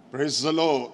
Praise the Lord.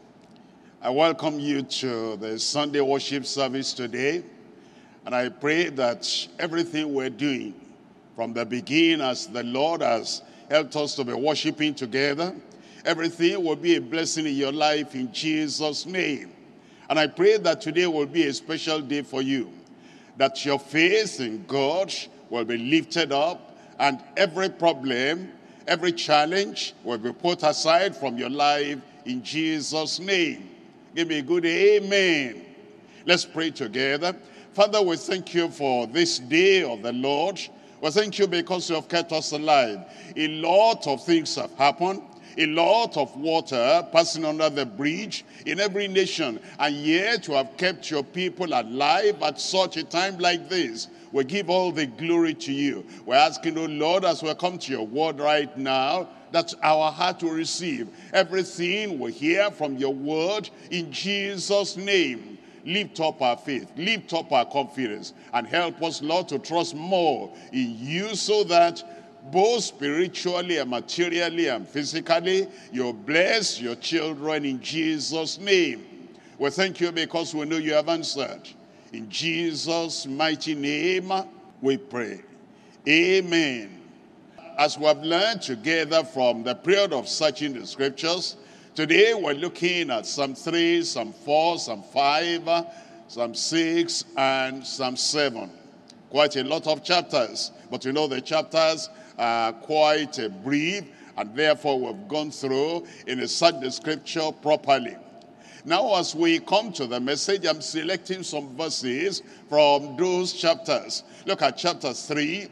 I welcome you to the Sunday worship service today. And I pray that everything we're doing from the beginning, as the Lord has helped us to be worshiping together, everything will be a blessing in your life in Jesus' name. And I pray that today will be a special day for you, that your faith in God will be lifted up and every problem, every challenge will be put aside from your life in Jesus' name. Give me a good amen. Let's pray together. Father, we thank you for this day of the Lord. We thank you because you have kept us alive. A lot of things have happened. A lot of water passing under the bridge in every nation. And yet you have kept your people alive at such a time like this. We give all the glory to you. We're asking, oh Lord, as we come to your word right now, that our heart will receive everything we hear from your word in Jesus' name. Lift up our faith, lift up our confidence, and help us, Lord, to trust more in you so that both spiritually and materially and physically, you bless your children in Jesus' name. We thank you because we know you have answered. In Jesus' mighty name, we pray. Amen. As we have learned together from the period of searching the scriptures, today we're looking at Psalm 3, Psalm 4, Psalm 5, Psalm 6, and Psalm 7. Quite a lot of chapters, but you know the chapters are quite brief, and therefore we've gone through in a search the scripture properly. Now as we come to the message, I'm selecting some verses from those chapters. Look at chapter 3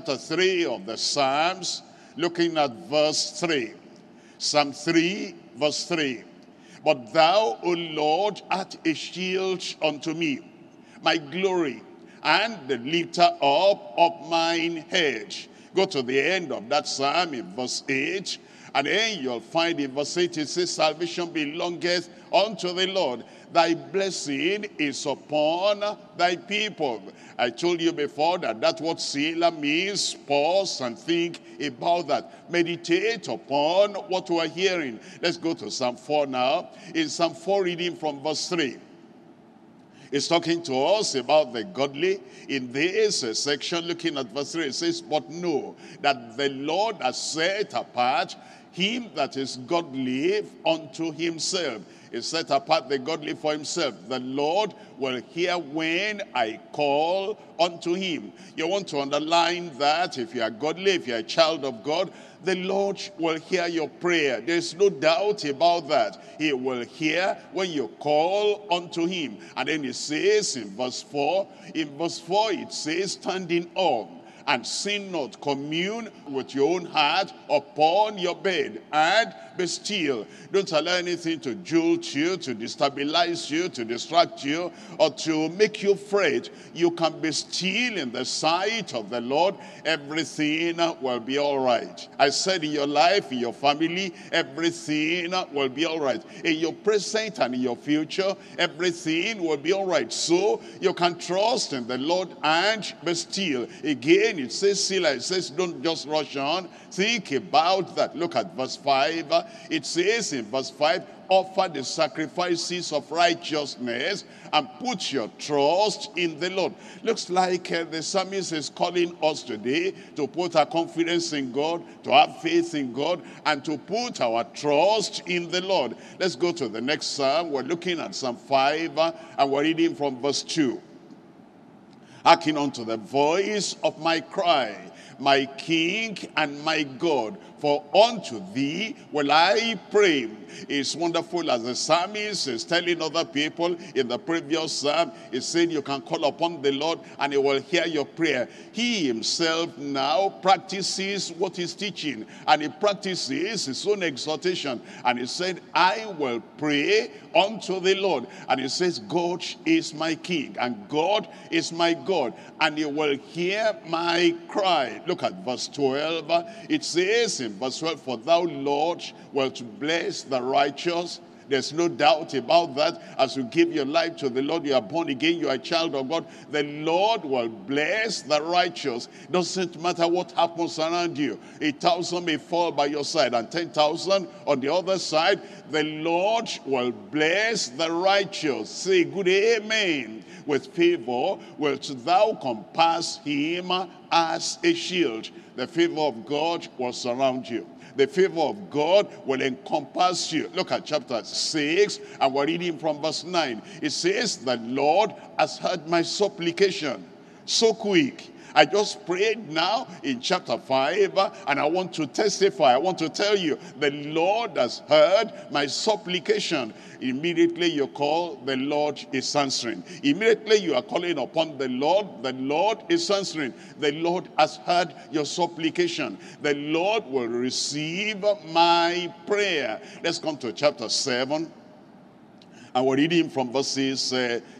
of the Psalms, looking at verse 3. Psalm 3, verse 3. But thou, O Lord, art a shield unto me, my glory, and the lifter up of mine head. Go to the end of that psalm in verse 8, and then you'll find in verse 8, it says, salvation belongeth unto the Lord. Thy blessing is upon thy people. I told you before that that's what Selah means. Pause and think about that. Meditate upon what we are hearing. Let's go to Psalm 4 now. In Psalm 4, reading from verse 3. It's talking to us about the godly. In this section, looking at verse 3, it says, but know that the Lord has set apart him that is godly unto himself. He set apart the godly for himself. The Lord will hear when I call unto him. You want to underline that if you are godly, if you are a child of God, the Lord will hear your prayer. There's no doubt about that. He will hear when you call unto him. And then it says in verse 4, it says, standing up and sin not, commune with your own heart upon your bed, and be still. Don't allow anything to jolt you, to destabilize you, to distract you, or to make you fret. You can be still in the sight of the Lord. Everything will be all right. I said in your life, in your family, everything will be all right. In your present and in your future, everything will be all right. So you can trust in the Lord and be still. Again, it says, Selah, it says, don't just rush on. Think about that. Look at verse 5. It says in verse 5, offer the sacrifices of righteousness and put your trust in the Lord. Looks like the psalmist is calling us today to put our confidence in God, to have faith in God, and to put our trust in the Lord. Let's go to the next psalm. We're looking at Psalm 5, and we're reading from verse 2. Hearken unto the voice of my cry, my King and my God, for unto thee will I pray. It's wonderful as the psalmist is telling other people in the previous psalm. He said you can call upon the Lord and he will hear your prayer. He himself now practices what he's teaching, and he practices his own exhortation. And he said, I will pray unto the Lord. And he says, God is my King and God is my God, and he will hear my cry. Look at verse 12. It says in verse 12, for thou, Lord, wilt bless the righteous. There's no doubt about that. As you give your life to the Lord, you are born again, you are a child of God. The Lord will bless the righteous. Doesn't matter what happens around you. 1,000 may fall by your side and 10,000 on the other side. The Lord will bless the righteous. Say good amen. With favor wilt thou compass him as a shield. The favor of God will surround you. The favor of God will encompass you. Look at chapter 6, and we're reading from verse 9. It says, the Lord has heard my supplication. So quick. I just prayed now in chapter 5, and I want to testify. I want to tell you, the Lord has heard my supplication. Immediately you call, the Lord is answering. Immediately you are calling upon the Lord is answering. The Lord has heard your supplication. The Lord will receive my prayer. Let's come to chapter 7. And we're reading from verses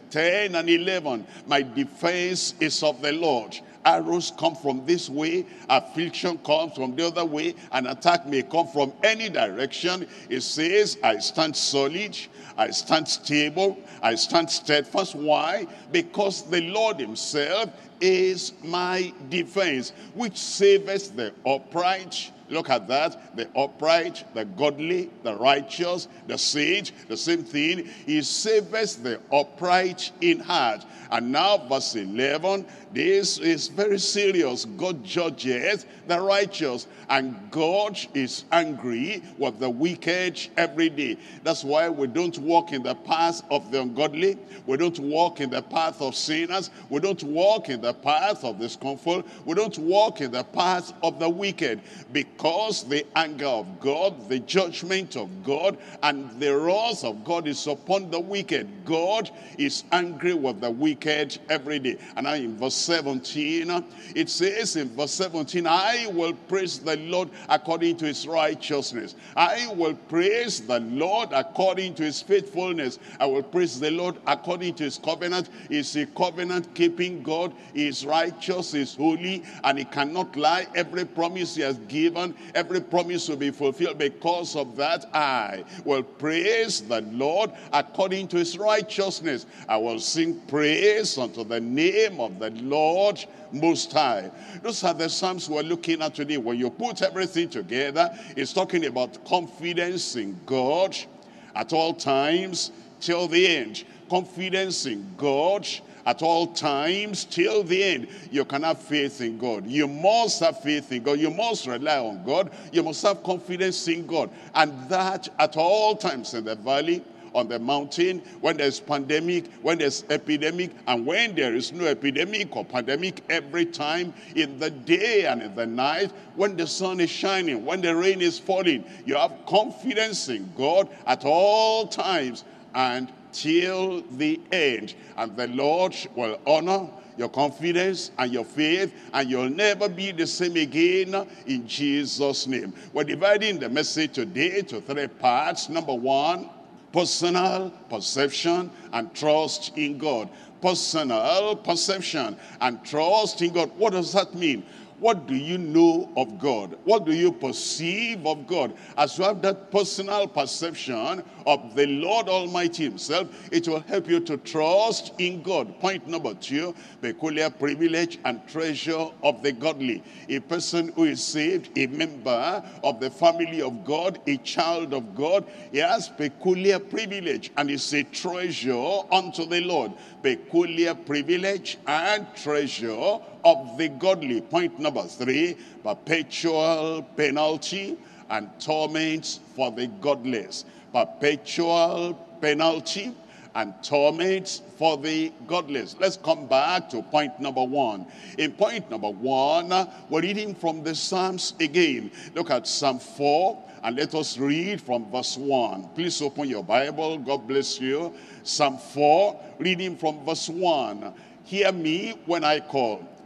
10 and 11. My defense is of the Lord. Arrows come from this way, affliction comes from the other way, an attack may come from any direction. It says, I stand solid, I stand stable, I stand steadfast. Why? Because the Lord himself is my defense, which saveth the upright. Look at that. The upright, the godly, the righteous, the sage, the same thing. He saveth the upright in heart. And now verse 11, this is very serious. God judges the righteous, and God is angry with the wicked every day. That's why we don't walk in the path of the ungodly. We don't walk in the path of sinners. We don't walk in the path of the scornful. We don't walk in the path of the wicked, because the anger of God, the judgment of God, and the wrath of God is upon the wicked. God is angry with the wicked every day. And now in verse 17, it says in verse 17, I will praise the Lord according to his righteousness. I will praise the Lord according to his faithfulness. I will praise the Lord according to his covenant. He's a covenant-keeping God. He is righteous, he is holy, and he cannot lie. Every promise he has given, every promise will be fulfilled. Because of that, I will praise the Lord according to his righteousness. I will sing praise unto the name of the Lord Most High. Those are the Psalms we're looking at today. When you put everything together, it's talking about confidence in God at all times till the end. Confidence in God at all times till the end. You can have faith in God. You must have faith in God. You must rely on God. You must have confidence in God. And that at all times, in the valley, on the mountain, when there's pandemic, when there's epidemic, and when there is no epidemic or pandemic, every time, in the day and in the night, when the sun is shining, when the rain is falling, you have confidence in God at all times and till the end. And the Lord will honor your confidence and your faith, and you'll never be the same again in Jesus' name. We're dividing the message today to 3 parts. Number 1, personal perception and trust in God. Personal perception and trust in God. What does that mean? What do you know of God? What do you perceive of God? As you have that personal perception of the Lord Almighty himself, it will help you to trust in God. Point number 2, peculiar privilege and treasure of the godly. A person who is saved, a member of the family of God, a child of God, he has peculiar privilege and is a treasure unto the Lord. Peculiar privilege and treasure of the godly. Point number 3, perpetual penalty and torments for the godless. Perpetual penalty and torments for the godless. Let's come back to point number 1. In point number 1, we're reading from the Psalms again. Look at Psalm 4, and let us read from verse 1. Please open your Bible. God bless you. Psalm 4, reading from verse 1. Hear me when I call.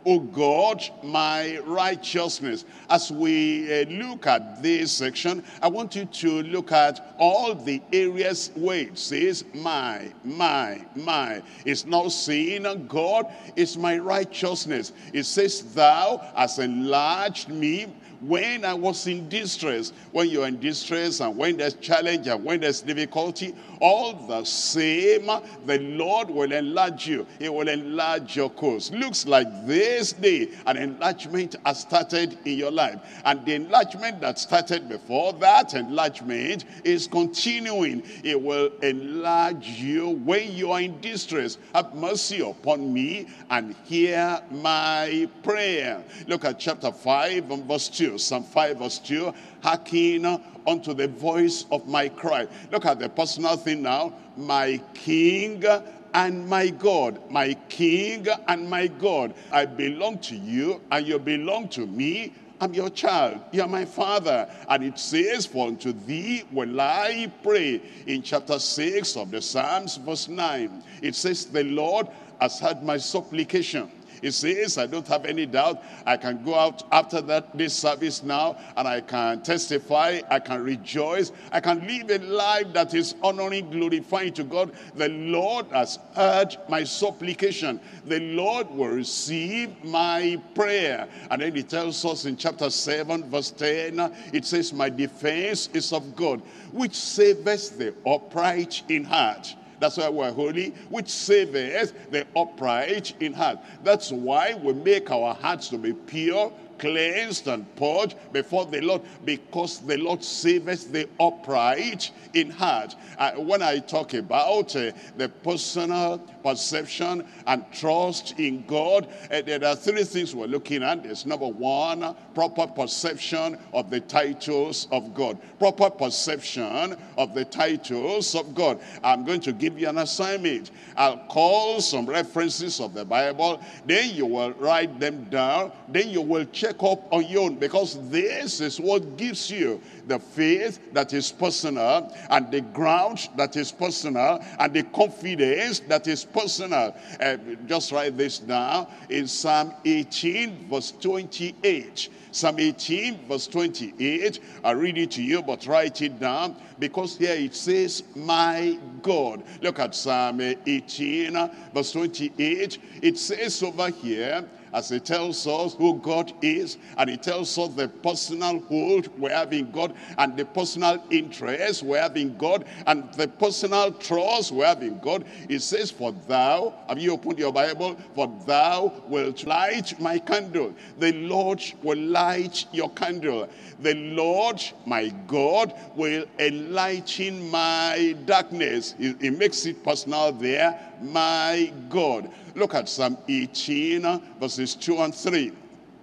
O God, my righteousness. As we look at this section, I want you to look at all the areas where it says, my. It's not saying, God is my righteousness. It says, thou hast enlarged me when I was in distress. When you're in distress and when there's challenge and when there's difficulty, all the same, the Lord will enlarge you. He will enlarge your course. Looks like this day, an enlargement has started in your life. And the enlargement that started before, that enlargement is continuing. It will enlarge you when you are in distress. Have mercy upon me and hear my prayer. Look at chapter 5 and verse 2. Psalm 5 verse 2. Hearken unto the voice of my cry. Look at the personal thing now. My King and my God. My King and my God. I belong to you and you belong to me. I'm your child. You're my father. And it says, for unto thee will I pray. In chapter 6 of the Psalms verse 9. It says, the Lord has heard my supplication. It says, I don't have any doubt. I can go out after this service now and I can testify, I can rejoice, I can live a life that is honoring, glorifying to God. The Lord has heard my supplication. The Lord will receive my prayer. And then he tells us in chapter 7 verse 10, it says, my defense is of God, which saveth the upright in heart. That's why we're holy, which saveth the upright in heart. That's why we make our hearts to be pure, cleansed and purged before the Lord, because the Lord saveth the upright in heart. When I talk about the personal perception and trust in God, there are three things we're looking at. There's number one, proper perception of the titles of God. Proper perception of the titles of God. I'm going to give you an assignment. I'll call some references of the Bible, then you will write them down, then you will check up on your own, because this is what gives you the faith that is personal, and the ground that is personal, and the confidence that is personal. Just write this down in Psalm 18 verse 28. Psalm 18 verse 28. I'll read it to you, but write it down, because here it says, my God. Look at Psalm 18 verse 28. It says over here, as it tells us who God is, and it tells us the personal hold we have in God, and the personal interest we have in God, and the personal trust we have in God. It says, for thou, have you opened your Bible? For thou wilt light my candle. The Lord will light your candle. The Lord, my God, will enlighten my darkness. He makes it personal there, my God. Look at Psalm 18 verses 2 and 3.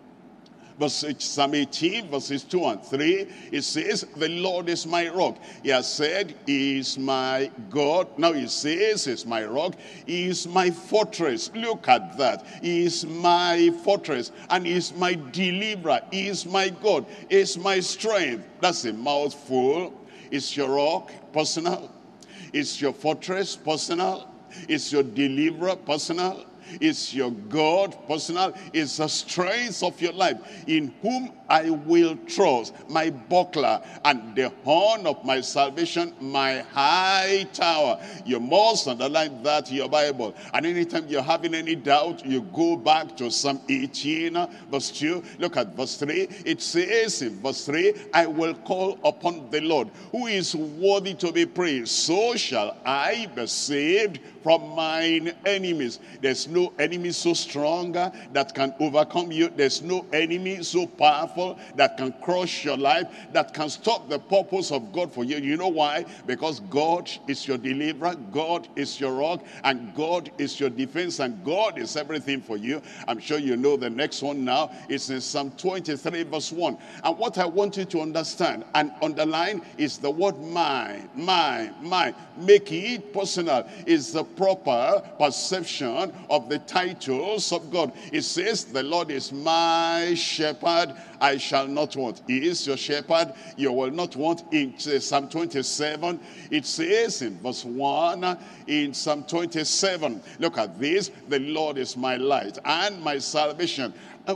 Psalm 18 verses 2 and 3, it says, the Lord is my rock. He has said, he is my God. Now he says, he is my rock. He is my fortress. Look at that. He is my fortress, and he is my deliverer. He is my God. He is my strength. That's a mouthful. Is your rock personal? Is your fortress personal? Is your deliverer personal? Is your God personal? Is the strength of your life, in whom I will trust, my buckler and the horn of my salvation, my high tower. You must underline that in your Bible. And anytime you're having any doubt, you go back to Psalm 18 verse 2. Look at verse 3. It says in verse 3, I will call upon the Lord, who is worthy to be praised. So shall I be saved from mine enemies. There's no enemy so strong that can overcome you. There's no enemy so powerful that can crush your life, that can stop the purpose of God for you. You know why? Because God is your deliverer, God is your rock, and God is your defense, and God is everything for you. I'm sure you know the next one now. It's in Psalm 23 verse 1. And what I want you to understand and underline is the word mine, mine, mine. Make it personal. Is the proper perception of of the titles of God. It says, the Lord is my shepherd, I shall not want. He is your shepherd, you will not want. In Psalm 27, it says in verse 1, in Psalm 27, look at this, the Lord is my light and my salvation.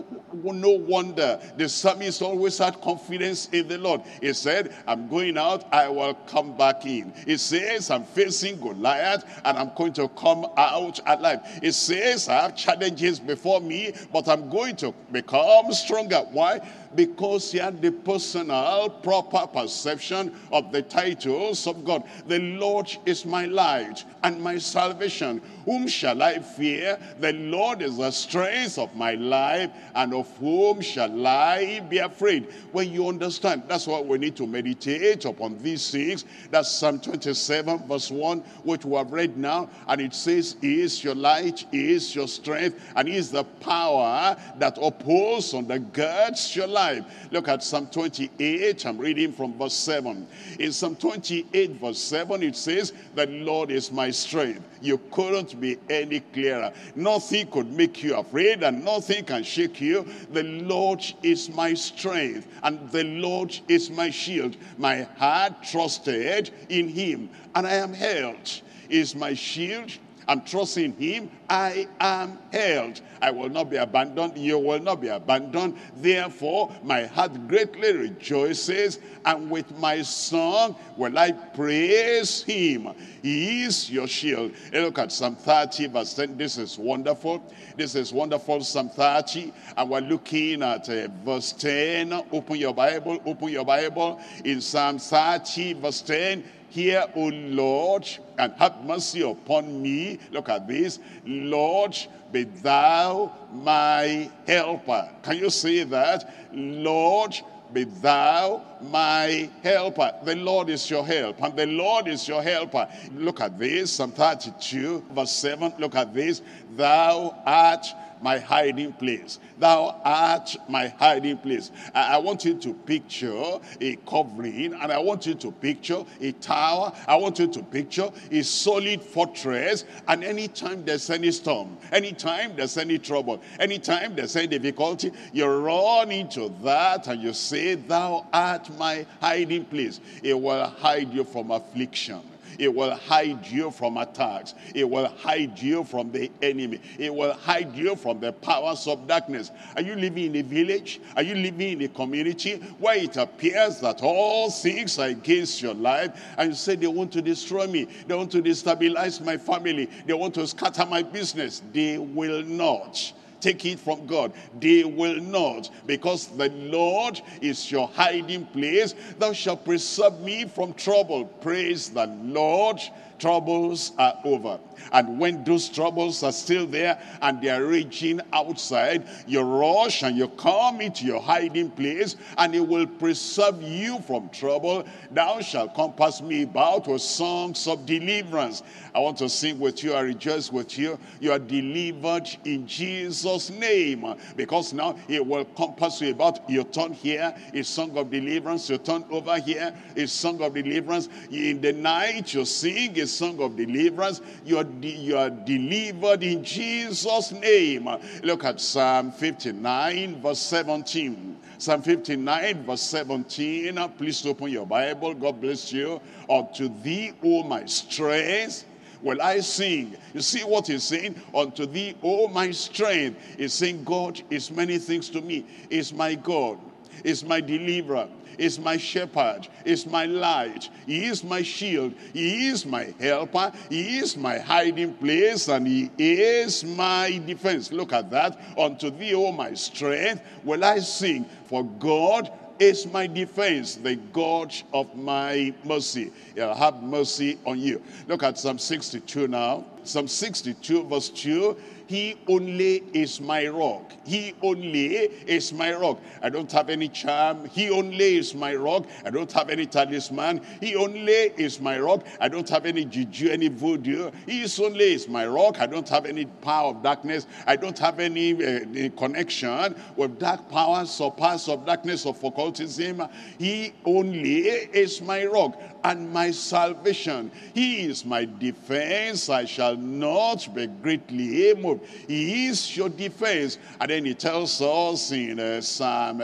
No wonder the psalmist always had confidence in the Lord. He said, I'm going out, I will come back in. He says, I'm facing Goliath and I'm going to come out alive. He says, I have challenges before me, but I'm going to become stronger. Why? Because he had the personal, proper perception of the titles of God. The Lord is my light and my salvation. Whom shall I fear? The Lord is the strength of my life, and of whom shall I be afraid? When you understand, that's why we need to meditate upon these things. That's Psalm 27 verse 1, which we have read now. And it says, he is your light, he is your strength, and he is the power that upholds, undergirds your life. Look at Psalm 28. I'm reading from verse 7. In Psalm 28 verse 7, it says, the Lord is my strength. You couldn't be any clearer. Nothing could make you afraid, and nothing can shake you. The Lord is my strength, and the Lord is my shield. My heart trusted in him, and I am held. He is my shield. I'm trusting him. I am held. I will not be abandoned. You will not be abandoned. Therefore, my heart greatly rejoices, and with my song will I praise him. He is your shield. And look at Psalm 30 verse 10. This is wonderful. This is wonderful, Psalm 30. And we're looking at verse 10. Open your Bible. Open your Bible. In Psalm 30 verse 10. Hear, O Lord, and have mercy upon me. Look at this. Lord, be thou my helper. Can you say that? Lord, be thou my helper. The Lord is your help, and the Lord is your helper. Look at this, Psalm 32, verse 7. Look at this. Thou art my hiding place. Thou art my hiding place. I want you to picture a covering, and I want you to picture a tower. I want you to picture a solid fortress. And anytime there's any storm, anytime there's any trouble, anytime there's any difficulty, you run into that and you say, thou art my hiding place. It will hide you from affliction. It will hide you from attacks. It will hide you from the enemy. It will hide you from the powers of darkness. Are you living in a village? Are you living in a community where it appears that all things are against your life, and you say, they want to destroy me, they want to destabilize my family, they want to scatter my business? They will not. Take it from God. They will not, because the Lord is your hiding place. Thou shalt preserve me from trouble. Praise the Lord. Troubles are over. And when those troubles are still there and they are raging outside, you rush and you come into your hiding place, and it will preserve you from trouble. Thou shalt compass me about with songs of deliverance. I want to sing with you. I rejoice with you. You are delivered in Jesus' name, because now it will compass you about. You turn here, a song of deliverance. You turn over here, a song of deliverance. In the night you sing a song of deliverance. You are delivered in Jesus' name. Look at Psalm 59 verse 17. Psalm 59 verse 17. Please open your Bible. God bless you. Unto thee, O my strength, will I sing. You see what he's saying? Unto thee, O my strength. He's saying God is many things to me. He's my God. He's my deliverer. Is my shepherd, is my light, he is my shield, he is my helper, he is my hiding place, and he is my defense. Look at that. Unto thee, O my strength, will I sing, for God is my defense, the God of my mercy. He'll have mercy on you. Look at Psalm 62 now. Psalm 62 verse 2. He only is my rock. He only is my rock. I don't have any charm. He only is my rock. I don't have any talisman. He only is my rock. I don't have any juju, any voodoo. He only is my rock. I don't have any power of darkness. I don't have any connection with dark powers or powers of darkness or occultism. He only is my rock and my salvation. He is my defense. I shall not be greatly moved. He is your defense. And then he tells us in Psalm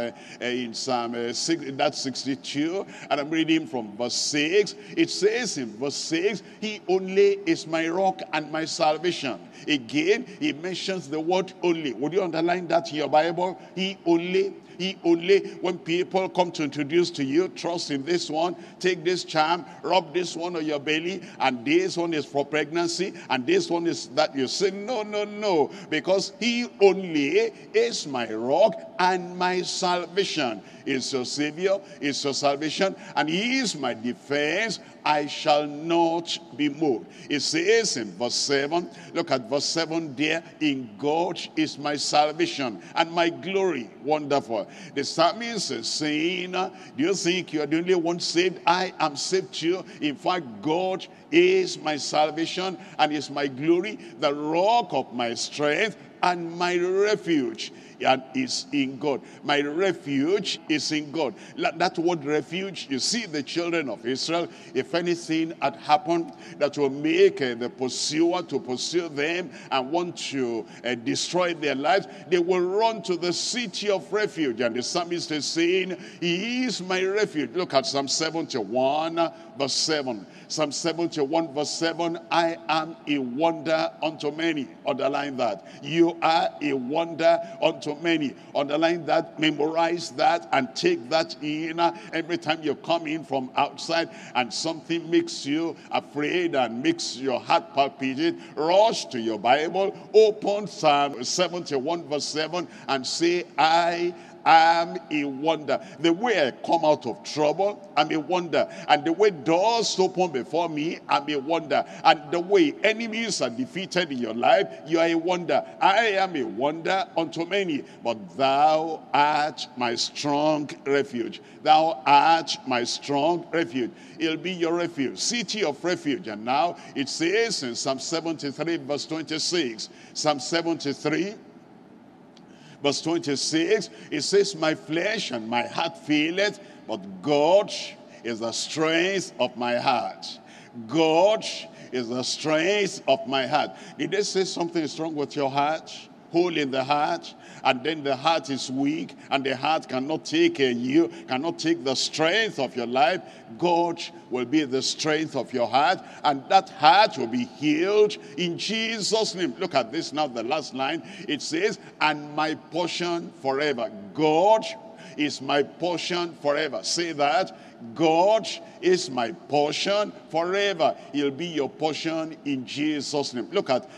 62, and I'm reading from verse 6. It says in verse 6, he only is my rock and my salvation. Again, he mentions the word only. Would you underline that in your Bible? He only. When people come to introduce to you, trust in this one, take this charm, rub this one on your belly, and this one is for pregnancy, and this one is that. You say, no, because he only is my rock and my salvation. Is your Savior, is your salvation, and he is my defense. I shall not be moved. It says in verse 7, look at verse 7 there, in God is my salvation and my glory. Wonderful. The psalmist is saying, do you think you are the only one saved? I am saved too. In fact, God is my salvation and is my glory, the rock of my strength and my refuge. And is in God. My refuge is in God. That word refuge, you see the children of Israel, if anything had happened that will make the pursuer to pursue them and want to destroy their lives, they will run to the city of refuge. And the psalmist is saying, he is my refuge. Look at Psalm 71 verse 7. Psalm 71 verse 7, I am a wonder unto many. Underline that. You are a wonder unto many. Underline that, memorize that, and take that in. Every time you come in from outside and something makes you afraid and makes your heart palpitate, rush to your Bible, open Psalm 71 verse 7 and say, I am a wonder. The way I come out of trouble, I'm a wonder. And the way doors open before me, I'm a wonder. And the way enemies are defeated in your life, you are a wonder. I am a wonder unto many, but thou art my strong refuge. Thou art my strong refuge. It'll be your refuge, city of refuge. And now it says in Psalm 73 verse 26, Psalm 73 verse 26, it says, my flesh and my heart faileth, but God is the strength of my heart. God is the strength of my heart. Did they say something is wrong with your heart? Hole in the heart, and then the heart is weak, and the heart cannot take you, cannot take the strength of your life. God will be the strength of your heart, and that heart will be healed in Jesus' name. Look at this now, the last line. It says, and my portion forever. God is my portion forever. Say that. God is my portion forever. He'll be your portion in Jesus' name. Look at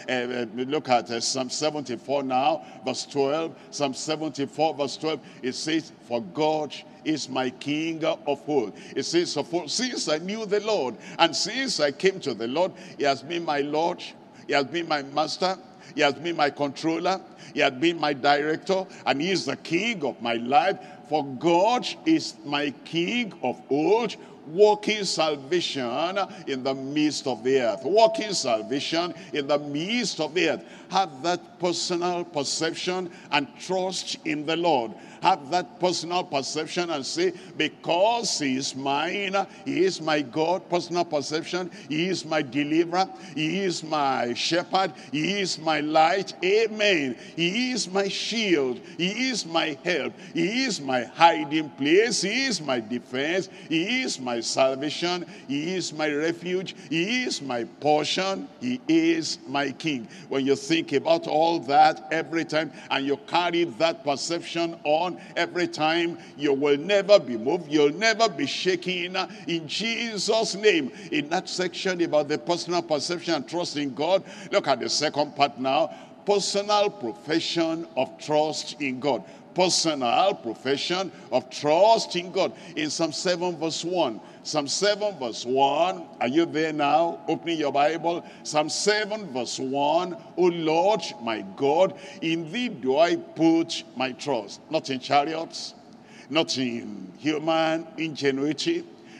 Psalm 74 now, verse 12. Psalm 74 verse 12. It says, for God is my King of old. It says, since I knew the Lord, and since I came to the Lord, he has been my Lord, he has been my master, he has been my controller, he has been my director, and he is the king of my life. For God is my King of old, working salvation in the midst of the earth. Working salvation in the midst of the earth. Have that personal perception and trust in the Lord. Have that personal perception and say, because he is mine, he is my God. Personal perception, he is my deliverer, he is my shepherd, he is my light. Amen. He is my shield, he is my help, he is my hiding place, he is my defense, he is my salvation, he is my refuge, he is my portion, he is my king. When you think about all that every time, and you carry that perception on every time, you will never be moved, you'll never be shaken in Jesus' name. In that section about the personal perception and trust in God, look at the second part now. Personal profession of trust in God. Personal profession of trust in God. In Psalm 7 verse 1. Psalm 7 verse 1. Are you there now? Opening your Bible. Psalm 7 verse 1. O Lord, my God, in thee do I put my trust. Not in chariots, not in human ingenuity,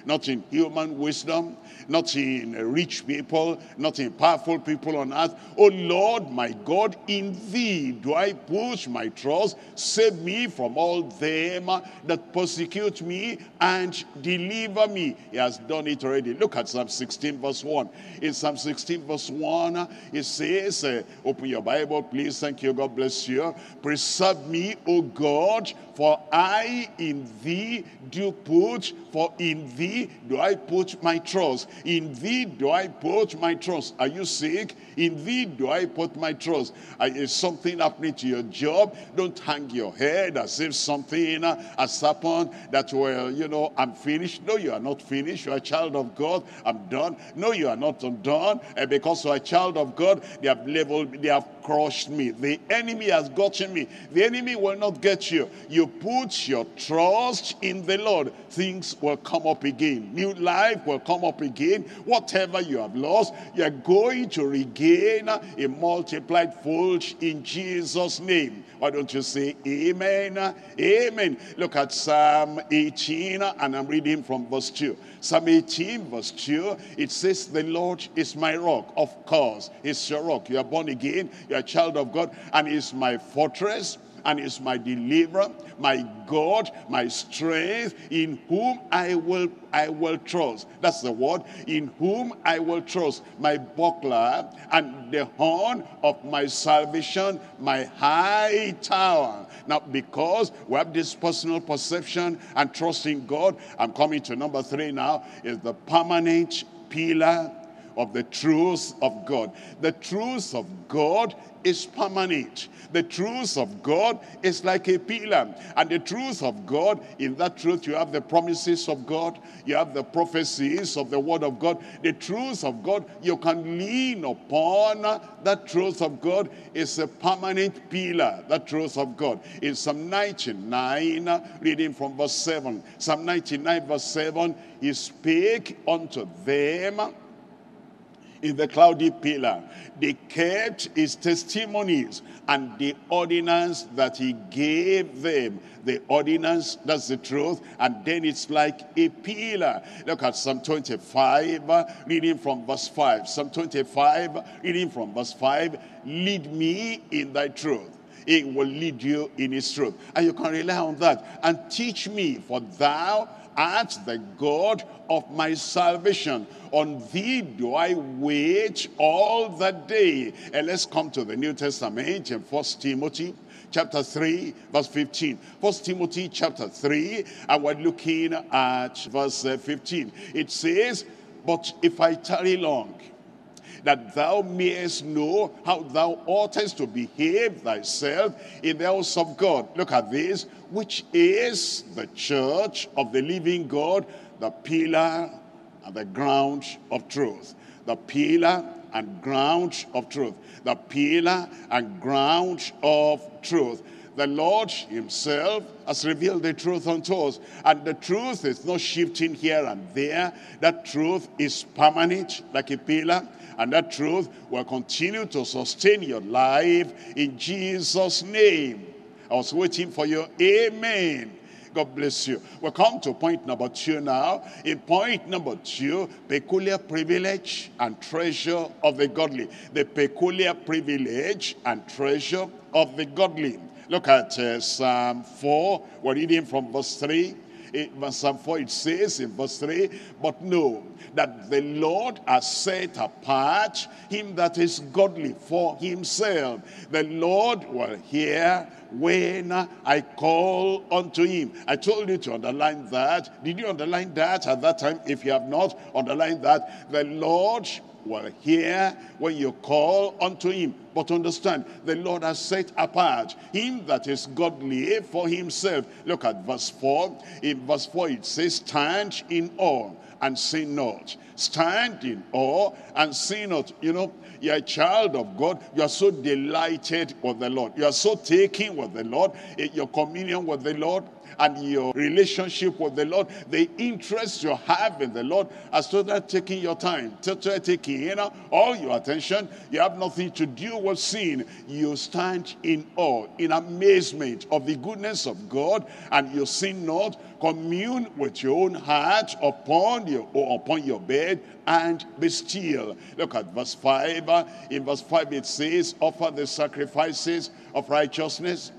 not in human wisdom, not in rich people, not in powerful people on earth. Oh Lord, my God, in thee do I put my trust. Save me from all them that persecute me and deliver me. He has done it already. Look at Psalm 16 verse 1. In Psalm 16 verse 1, it says, open your Bible, please. Thank you. God bless you. Preserve me, O God, for I in thee do put, for in thee do I put my trust. In thee do I put my trust. Are you sick? In thee do I put my trust. Is something happening to your job? Don't hang your head as if something has happened that, well, you know, I'm finished. No, you are not finished. You are a child of God. I'm done. No, you are not done. And because you are a child of God, they have leveled, they have crushed me. The enemy has gotten me. The enemy will not get you. You put your trust in the Lord. Things will come up again. New life will come up again. Whatever you have lost, you are going to regain a multiplied fold in Jesus' name. Why don't you say amen? Amen. Look at Psalm 18, and I'm reading from verse 2. Psalm 18 verse 2, it says, the Lord is my rock. Of course, he's your rock. You are born again, you are a child of God, and he's my fortress, and is my deliverer, my God, my strength, in whom I will trust. That's the word, in whom I will trust. My buckler and the horn of my salvation, my high tower. Now, because we have this personal perception and trust in God, I'm coming to number 3 now, is the permanent pillar of the truth of God. The truth of God is permanent. The truth of God is like a pillar. And the truth of God, in that truth you have the promises of God, you have the prophecies of the word of God. The truth of God, you can lean upon. That truth of God is a permanent pillar. That truth of God. In Psalm 99, reading from verse 7. Psalm 99 verse 7, he spake unto them in the cloudy pillar. They kept his testimonies and the ordinance that he gave them. The ordinance, that's the truth. And then it's like a pillar. Look at Psalm 25, reading from verse 5. Psalm 25, reading from verse 5. Lead me in thy truth. It will lead you in his truth. And you can rely on that. And teach me, for thou art the God of my salvation. On thee do I wait all the day. And let's come to the New Testament in 1 Timothy chapter 3 verse 15. 1 Timothy chapter 3, and we're looking at verse 15. It says, but if I tarry long, that thou mayest know how thou oughtest to behave thyself in the house of God. Look at this, which is the church of the living God, the pillar and the ground of truth. The pillar and ground of truth. The pillar and ground of truth. The Lord himself has revealed the truth unto us. And the truth is not shifting here and there. That truth is permanent, like a pillar. And that truth will continue to sustain your life in Jesus' name. I was waiting for you. Amen. God bless you. We'll come to point number 2 now. In point number 2, peculiar privilege and treasure of the godly. The peculiar privilege and treasure of the godly. Look at Psalm 4. We're reading from verse 3. In Psalm 4 it says in verse 3, but know that the Lord has set apart him that is godly for himself. The Lord will hear when I call unto him. I told you to underline that. Did you underline that at that time? If you have not underlined that, the Lord will hear when you call unto him. But understand, the Lord has set apart him that is godly for himself. Look at verse 4. In verse 4 it says, stand in awe and sin not. Stand in awe and sin not. You know, you're a child of God. You are so delighted with the Lord. You are so taken with the Lord. Your communion with the Lord. and your relationship with the Lord, the interest you have in the Lord has started taking your time, started taking all your attention. You have nothing to do with sin. You stand in awe, in amazement of the goodness of God, and you sin not. Commune with your own heart upon your bed and be still. Look at verse 5. In verse 5 it says, offer the sacrifices of righteousness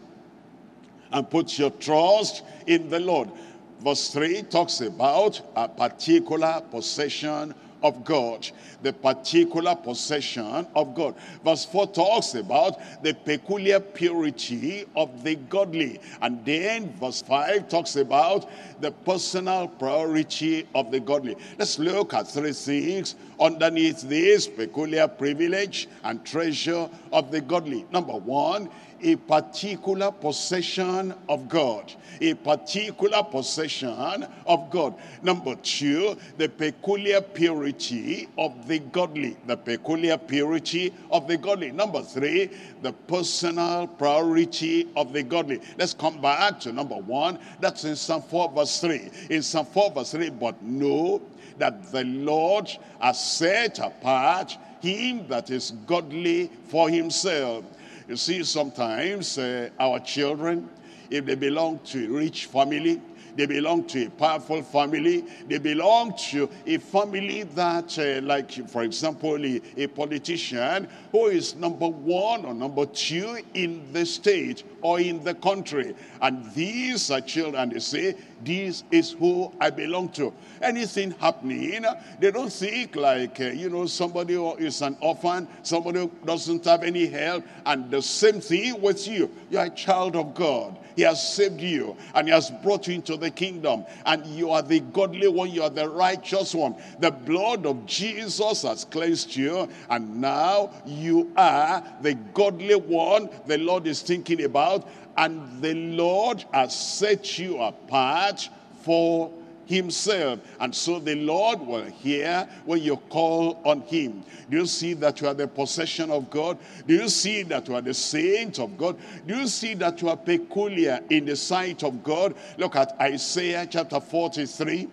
and put your trust in the Lord. Verse 3 talks about a particular possession of God. The particular possession of God. Verse 4 talks about the peculiar purity of the godly. And then verse 5 talks about the personal priority of the godly. Let's look at three things underneath this peculiar privilege and treasure of the godly. Number one, a particular possession of God. A particular possession of God. Number two, the peculiar purity of the godly. The peculiar purity of the godly. Number three, the personal priority of the godly. Let's come back to number one. That's in Psalm 4 verse 3. In Psalm 4 verse 3, but know that the Lord has set apart him that is godly for himself. You see, sometimes our children, if they belong to a rich family, they belong to a powerful family, they belong to a family that, like, for example, a politician who is number one or number two in the state or in the country. And these are children, they say, this is who I belong to. Anything happening, they don't think like, somebody who is an orphan, somebody who doesn't have any help. And the same thing with you. You're a child of God. He has saved you and he has brought you into the kingdom, and you are the godly one, you are the righteous one. The blood of Jesus has cleansed you, and now you are the godly one the Lord is thinking about, and the Lord has set you apart for himself. And so the Lord will hear when you call on him. Do you see that you are the possession of God? Do you see that you are the saint of God? Do you see that you are peculiar in the sight of God? Look at Isaiah chapter 43.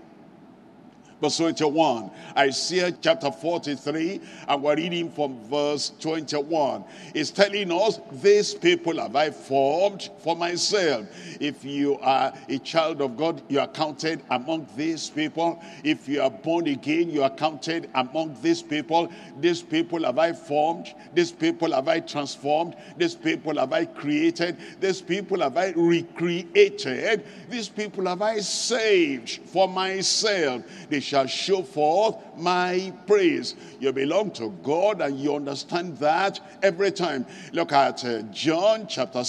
Verse 21, Isaiah chapter 43, and we're reading from verse 21. It's telling us, these people have I formed for myself. If you are a child of God, you are counted among these people. If you are born again, you are counted among these people. These people have I formed. These people have I transformed. These people have I created. These people have I recreated. These people have I saved for myself. They shall show forth my praise. You belong to God, and you understand that every time. Look at John chapter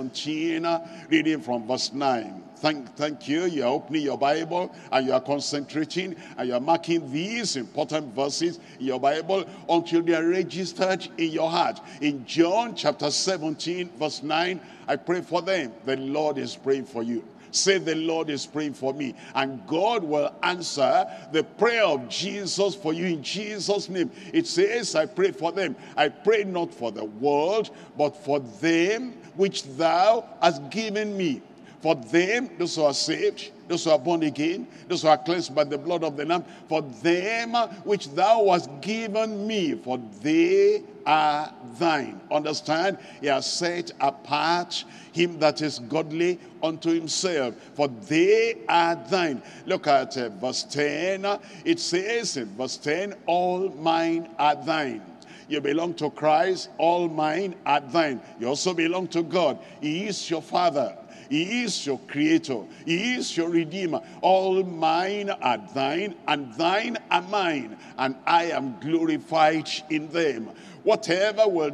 17, reading from verse 9. Thank you. You are opening your Bible and you are concentrating and you are marking these important verses in your Bible until they are registered in your heart. In John chapter 17 verse 9, I pray for them. The Lord is praying for you. Say, the Lord is praying for me. And God will answer the prayer of Jesus for you in Jesus' name. It says, I pray for them. I pray not for the world, but for them which thou hast given me. For them, those who are saved, those who are born again, those who are cleansed by the blood of the Lamb, for them which thou hast given me, for they are thine. Understand? He has set apart him that is godly unto himself, for they are thine. Look at verse 10. It says in verse 10, all mine are thine. You belong to Christ, all mine are thine. You also belong to God. He is your Father. He is your creator. He is your redeemer. All mine are thine, and thine are mine, and I am glorified in them. Whatever will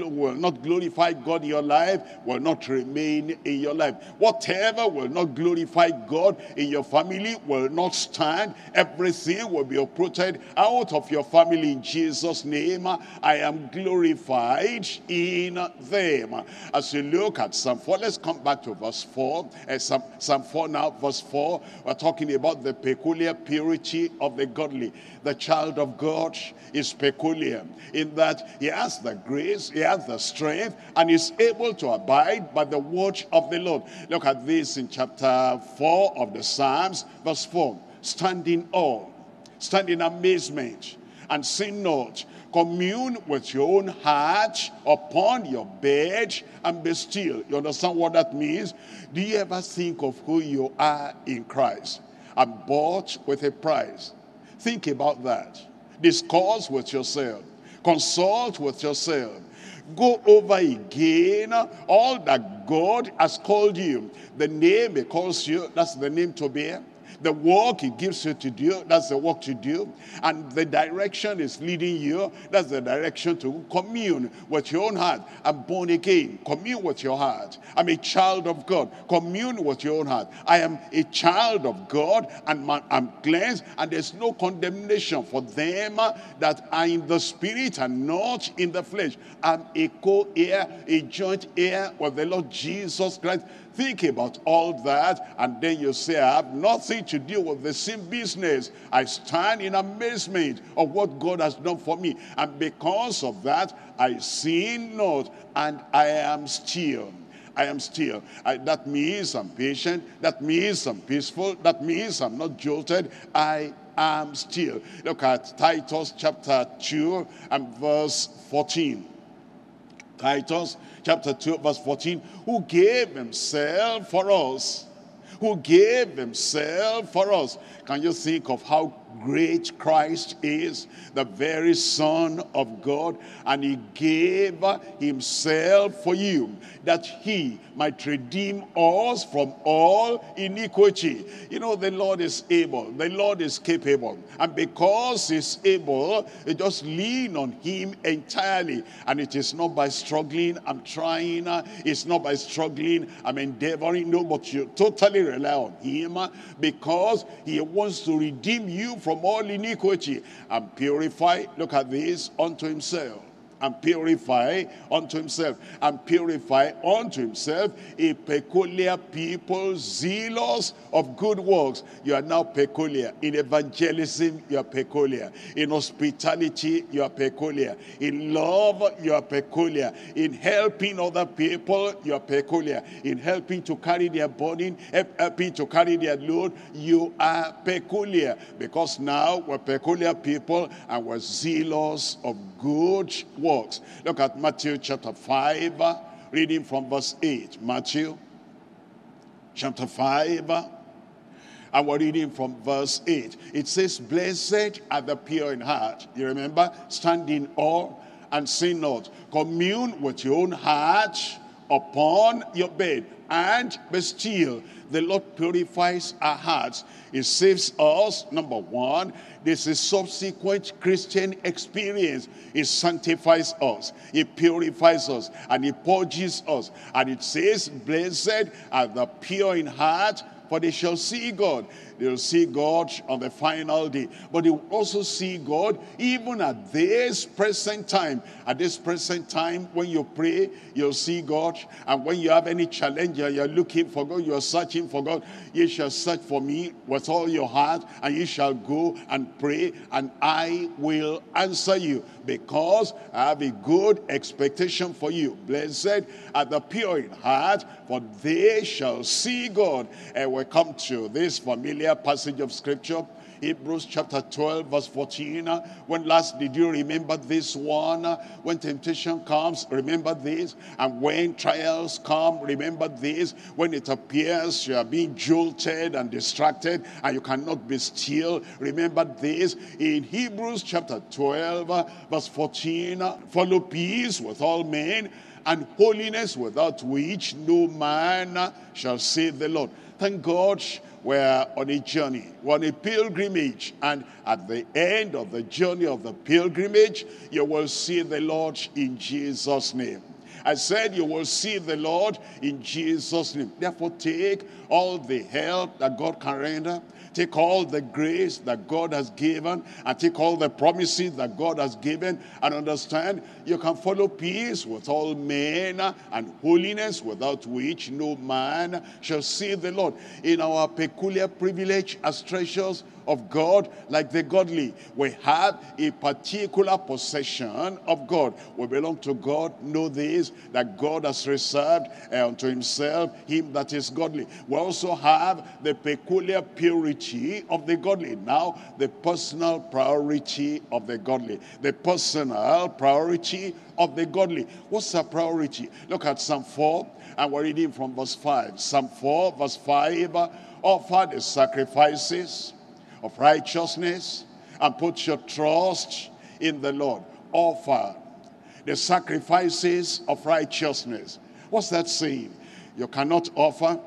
not glorify God in your life will not remain in your life. Whatever will not glorify God in your family will not stand. Everything will be uprooted out of your family in Jesus' name. I am glorified in them. As you look at Psalm 4, let's come back to verse 4. Psalm 4 now, verse 4. We're talking about the peculiar purity of the godly. The child of God is peculiar in that he has the grace, he has the strength, and is able to abide by the word of the Lord. Look at this in chapter 4 of the Psalms, verse 4. Stand in awe, stand in amazement, and sin not. Commune with your own heart upon your bed and be still. You understand what that means? Do you ever think of who you are in Christ? I'm bought with a price. Think about that. Discuss with yourself. Consult with yourself. Go over again all that God has called you. The name he calls you, that's the name to bear. The work he gives you to do, that's the work to do. And the direction is leading you, that's the direction to commune with your own heart. I'm born again. Commune with your heart. I'm a child of God. Commune with your own heart. I am a child of God, and I'm cleansed, and there's no condemnation for them that are in the spirit and not in the flesh. I'm a co-heir, a joint heir with the Lord Jesus Christ. Think about all that, and then you say, I have nothing to do with the same business. I stand in amazement of what God has done for me. And because of that, I sin not, and I am still. I am still. That means I'm patient. That means I'm peaceful. That means I'm not jolted. I am still. Look at Titus chapter 2 and verse 14. Titus chapter 2 verse 14, who gave himself for us. Who gave himself for us. Can you think of how great Christ is? The very Son of God. And he gave himself for you, that he might redeem us from all iniquity. You know, the Lord is able. The Lord is capable. And because he's able, you just lean on him entirely. And it is not by struggling, I'm trying. It's not by struggling, I'm endeavoring. No, but you totally rely on him, because he wants to redeem you from all iniquity and purify, look at this, unto himself. And purify unto himself. And purify unto himself a peculiar people, zealous of good works. You are now peculiar. In evangelism, you are peculiar. In hospitality, you are peculiar. In love, you are peculiar. In helping other people, you are peculiar. In helping to carry their burden, helping to carry their load, you are peculiar. Because now we're peculiar people, and we're zealous of good works. Look at Matthew chapter 5, reading from verse 8. Matthew chapter 5, and we're reading from verse 8. It says, blessed are the pure in heart. You remember? Stand in awe and sin not. Commune with your own heart upon your bed, and be still. The Lord purifies our hearts. He saves us, number one. This is subsequent Christian experience. He sanctifies us. He purifies us. And he purges us. And it says, blessed are the pure in heart, for they shall see God. They will see God on the final day. But they will also see God even at this present time. At this present time, when you pray, you'll see God. And when you have any challenge, you're looking for God, you're searching for God. You shall search for me with all your heart, and you shall go and pray, and I will answer you, because I have a good expectation for you. Blessed are the pure in heart, for they shall see God. And we come to this familiar passage of scripture, Hebrews chapter 12 verse 14. When last did you remember this one? When temptation comes, remember this. And when trials come, remember this. When it appears you are being jolted and distracted and you cannot be still, remember this. In Hebrews chapter 12 verse 14, follow peace with all men and holiness, without which no man shall see the Lord. Thank God we're on a journey. We're on a pilgrimage. And at the end of the journey of the pilgrimage, you will see the Lord in Jesus' name. I said you will see the Lord in Jesus' name. Therefore, take all the help that God can render. Take all the grace that God has given, and take all the promises that God has given, and understand you can follow peace with all men and holiness, without which no man shall see the Lord. In our peculiar privilege as treasures of God, like the godly, we have a particular possession of God. We belong to God. Know this, that God has reserved unto himself him that is godly. We also have the peculiar purity of the godly. Now, the personal priority of the godly. The personal priority of the godly. What's the priority? Look at Psalm 4, and we're reading from verse 5. Psalm 4, verse 5, offer the sacrifices of righteousness and put your trust in the Lord. Offer the sacrifices of righteousness. What's that saying? You cannot offer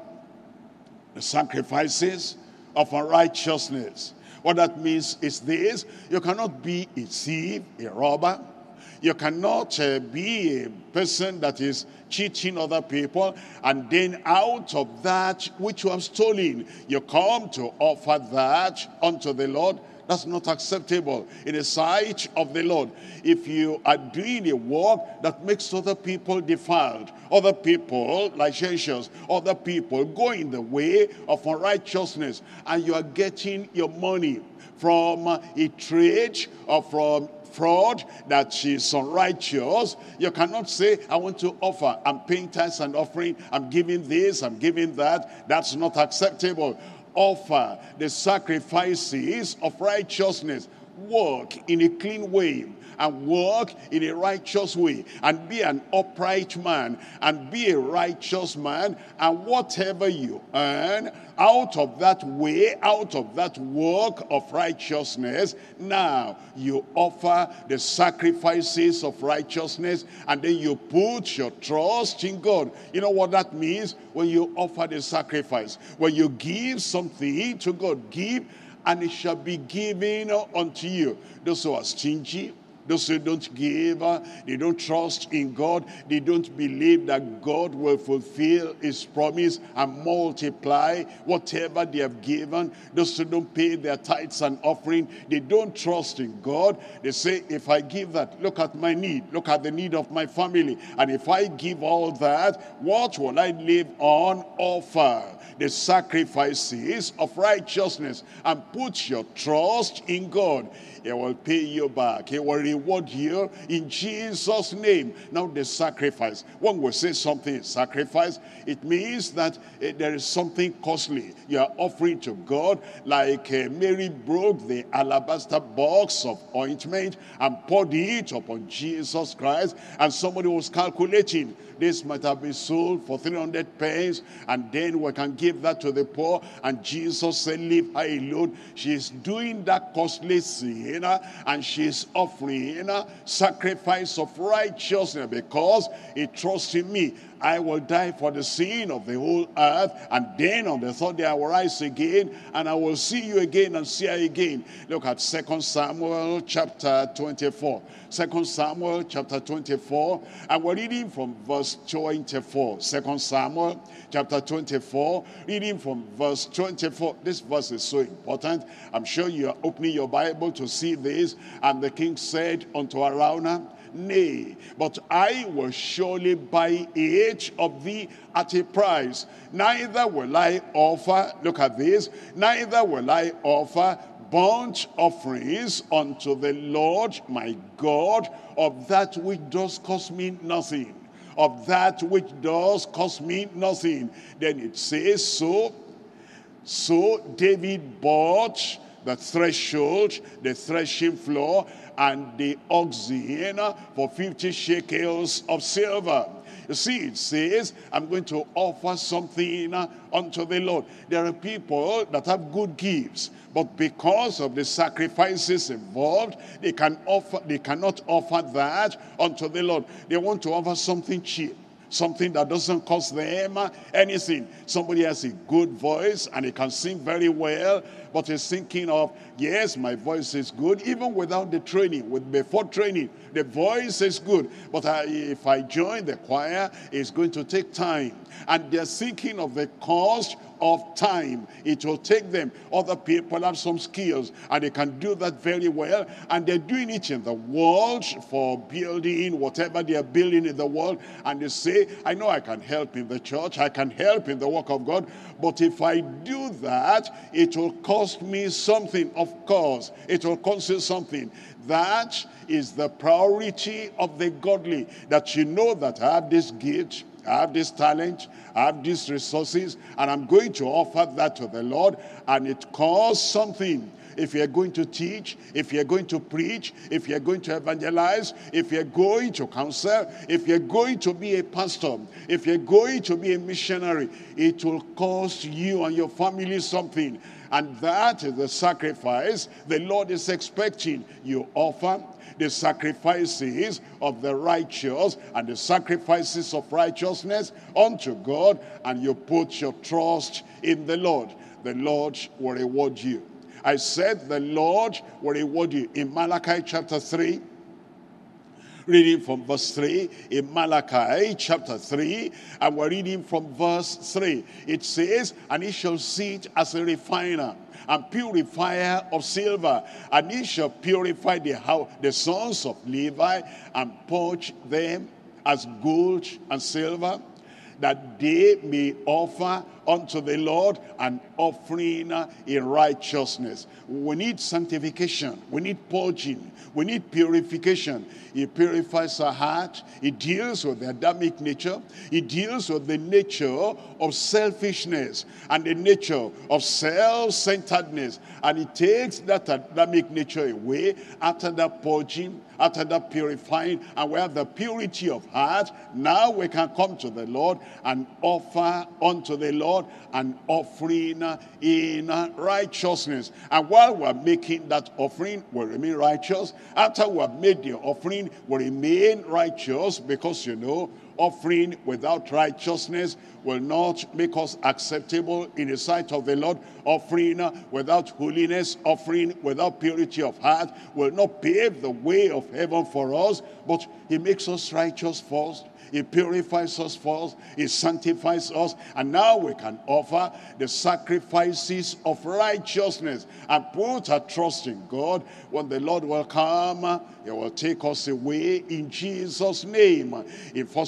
the sacrifices of unrighteousness. What that means is this: you cannot be a thief, a robber. You cannot be a person that is cheating other people, and then out of that which you have stolen, you come to offer that unto the Lord. That's not acceptable in the sight of the Lord. If you are doing a work that makes other people defiled, other people licentious, other people going the way of unrighteousness, and you are getting your money from a trade or from fraud that is unrighteous, you cannot say, I want to offer, I'm paying tithes and offering, I'm giving this, I'm giving that. That's not acceptable. Offer the sacrifices of righteousness. Walk in a clean way, and walk in a righteous way, and be an upright man, and be a righteous man, and whatever you earn out of that way, out of that work of righteousness, now you offer the sacrifices of righteousness, and then you put your trust in God. You know what that means? When you offer the sacrifice, when you give something to God, give, and it shall be given unto you. Those who are stingy, those who don't give, they don't trust in God, they don't believe that God will fulfill his promise and multiply whatever they have given. Those who don't pay their tithes and offering, they don't trust in God. They say, if I give that, look at my need, look at the need of my family, and if I give all that, what will I live on? Offer the sacrifices of righteousness and put your trust in God. He will pay you back. He will reward you in Jesus' name. Now the sacrifice. When we say something is sacrifice, it means that there is something costly you are offering to God. Like Mary broke the alabaster box of ointment and poured it upon Jesus Christ. And somebody was calculating, this might have been sold for 300 pence, and then we can give that to the poor. And Jesus said, leave her alone. She's doing that costly sin, and she's offering sacrifice of righteousness because he trusts in me. I will die for the sin of the whole earth, and then on the third day I will rise again, and I will see you again and see her again. Look at 2 Samuel chapter 24. 2 Samuel chapter 24, and we're reading from verse 24. 2 Samuel chapter 24, reading from verse 24. This verse is so important. I'm sure you are opening your Bible to see this. And the king said unto Araunah, nay, but I will surely buy it of thee at a price. Neither will I offer, look at this, neither will I offer burnt offerings unto the Lord my God of that which does cost me nothing. Of that which does cost me nothing. Then it says, so David bought the threshold, the threshing floor, and the oxen for 50 shekels of silver. You see, it says, I'm going to offer something unto the Lord. There are people that have good gifts, but because of the sacrifices involved, they cannot offer that unto the Lord. They want to offer something cheap, something that doesn't cost them anything. Somebody has a good voice and he can sing very well, but he's thinking of, yes, my voice is good, even without the training. Before training, the voice is good, but if I join the choir, it's going to take time. And they're thinking of the cost of time it will take them. Other people have some skills and they can do that very well, and they're doing it in the world for building whatever they are building in the world, and they say, I know I can help in the church, I can help in the work of God, but if I do that, it will cost me something. Of course, it will cost you something. That is the priority of the godly, that you know that I have this gift, I have this talent, I have these resources, and I'm going to offer that to the Lord, and it costs something. If you're going to teach, if you're going to preach, if you're going to evangelize, if you're going to counsel, if you're going to be a pastor, if you're going to be a missionary, it will cost you and your family something. And that is the sacrifice the Lord is expecting you offer. The sacrifices of the righteous and the sacrifices of righteousness unto God, and you put your trust in the Lord. The Lord will reward you. I said the Lord will reward you. In Malachi chapter 3, reading from verse 3, in Malachi chapter 3, and we're reading from verse 3. It says, and he shall sit as a refiner and purifier of silver, and he shall purify the sons of Levi, and purge them as gold and silver, that they may offer unto the Lord an offering in righteousness. We need sanctification. We need purging. We need purification. He purifies our heart. He deals with the Adamic nature. He deals with the nature of selfishness and the nature of self-centeredness. And he takes that Adamic nature away after that purging, after that purifying, and we have the purity of heart. Now we can come to the Lord and offer unto the Lord an offering in righteousness. And while we're making that offering, we'll remain righteous. After we have made the offering, we'll remain righteous, because you know, offering without righteousness will not make us acceptable in the sight of the Lord. Offering without holiness, offering without purity of heart will not pave the way of heaven for us, but he makes us righteous first. He purifies us first. He sanctifies us. And now we can offer the sacrifices of righteousness and put our trust in God. When the Lord will come, he will take us away in Jesus' name. In 1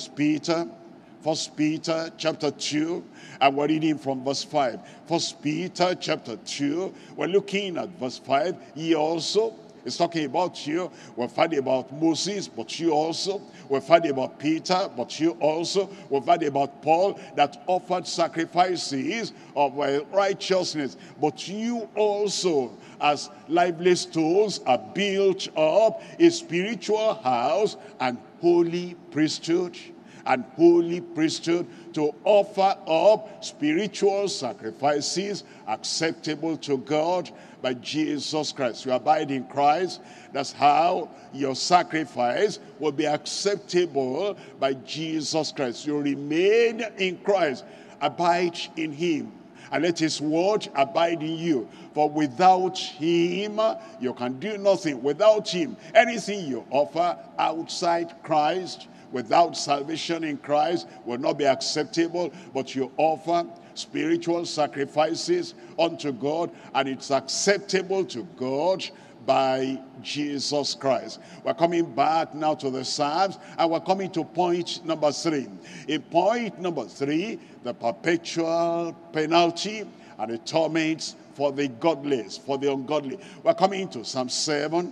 Peter chapter 2, and we're reading from verse 5. 1 Peter chapter 2, we're looking at verse 5. Ye also, it's talking about you. We've heard about Moses, but you also. We've heard about Peter, but you also. We've heard about Paul that offered sacrifices of righteousness. But you also, as lively stones, are built up a spiritual house and holy priesthood. And holy priesthood, to offer up spiritual sacrifices acceptable to God by Jesus Christ. You abide in Christ. That's how your sacrifice will be acceptable by Jesus Christ. You remain in Christ. Abide in him, and let his word abide in you. For without him, you can do nothing. Without him, anything you offer outside Christ, without salvation in Christ, will not be acceptable. But you offer spiritual sacrifices unto God, and it's acceptable to God by Jesus Christ. We're coming back now to the Psalms, and we're coming to point number 3. In point number 3, the perpetual penalty and the torments for the godless, for the ungodly. We're coming to Psalm 7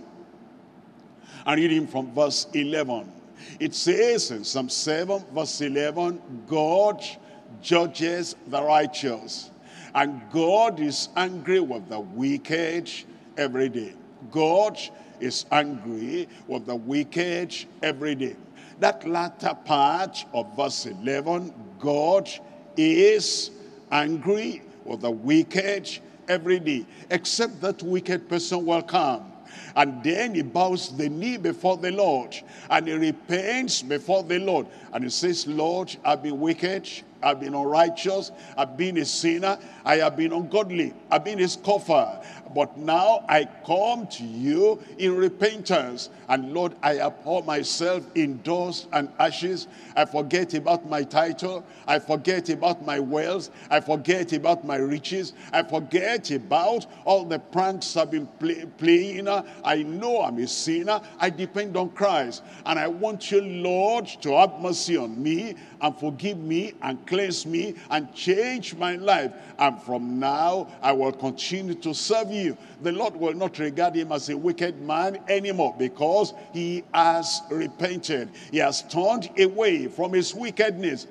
and reading from verse 11. It says in Psalm 7 verse 11, God judges the righteous, and God is angry with the wicked every day. God is angry with the wicked every day. That latter part of verse 11, God is angry with the wicked every day, except that wicked person will come And then he bows the knee before the Lord, and he repents before the Lord. And he says, Lord, I've been wicked, I've been unrighteous, I've been a sinner, I have been ungodly, I've been a scoffer. But now I come to you in repentance. And Lord, I abhor myself in dust and ashes. I forget about my title. I forget about my wealth. I forget about my riches. I forget about all the pranks I've been playing. I know I'm a sinner. I depend on Christ. And I want you, Lord, to have mercy on me and forgive me and cleanse me and change my life. And from now, I will continue to serve you. The Lord will not regard him as a wicked man anymore, because he has repented. He has turned away from his wickedness.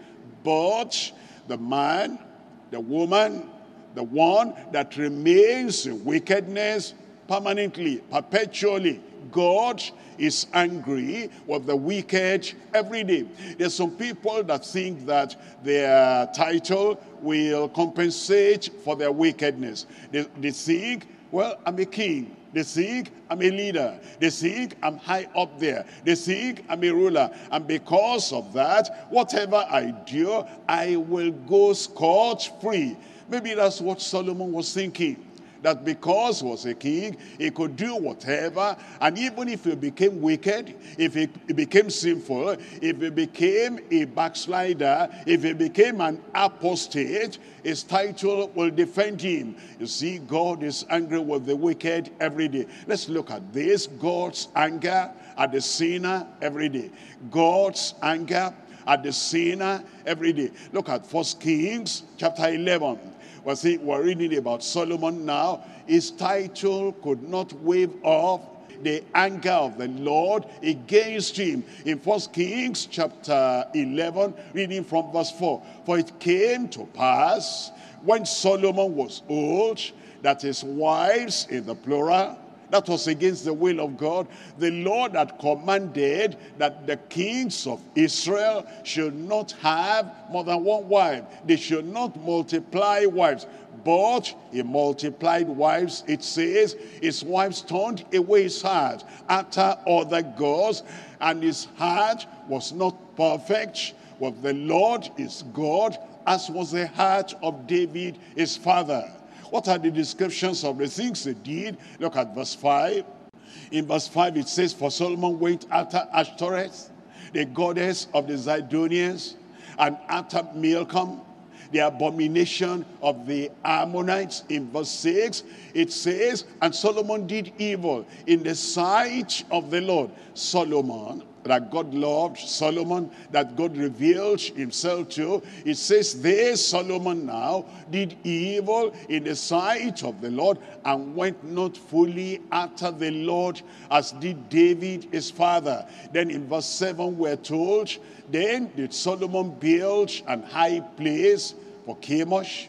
But the man, the woman, the one that remains in wickedness permanently, perpetually, God is angry with the wicked every day. There's some people that think that their title will compensate for their wickedness. They think, well, I'm a king. They think I'm a leader. They think I'm high up there. They think I'm a ruler. And because of that, whatever I do, I will go scot-free. Maybe that's what Solomon was thinking. That because he was a king, he could do whatever. And even if he became wicked, if he became sinful, if he became a backslider, if he became an apostate, his title will defend him. You see, God is angry with the wicked every day. Let's look at this. God's anger at the sinner every day. God's anger at the sinner every day. Look at 1 Kings chapter 11. We're reading about Solomon now. His title could not wave off the anger of the Lord against him. In 1 Kings chapter 11, reading from verse 4. For it came to pass, when Solomon was old, that his wives, in the plural, that was against the will of God, the Lord had commanded that the kings of Israel should not have more than one wife. They should not multiply wives. But he multiplied wives. It says his wives turned away his heart after other gods, and his heart was not perfect with the Lord his God, as was the heart of David his father. What are the descriptions of the things he did? Look at verse 5. In verse 5 it says, for Solomon went after Ashtoreth, the goddess of the Zidonians, and after Milcom, the abomination of the Ammonites. In verse 6 it says, and Solomon did evil in the sight of the Lord. Solomon, that God loved, Solomon that God revealed himself to. It says this, Solomon now did evil in the sight of the Lord, and went not fully after the Lord, as did David his father. Then in verse 7 we're told, then did Solomon build an high place for Chemosh,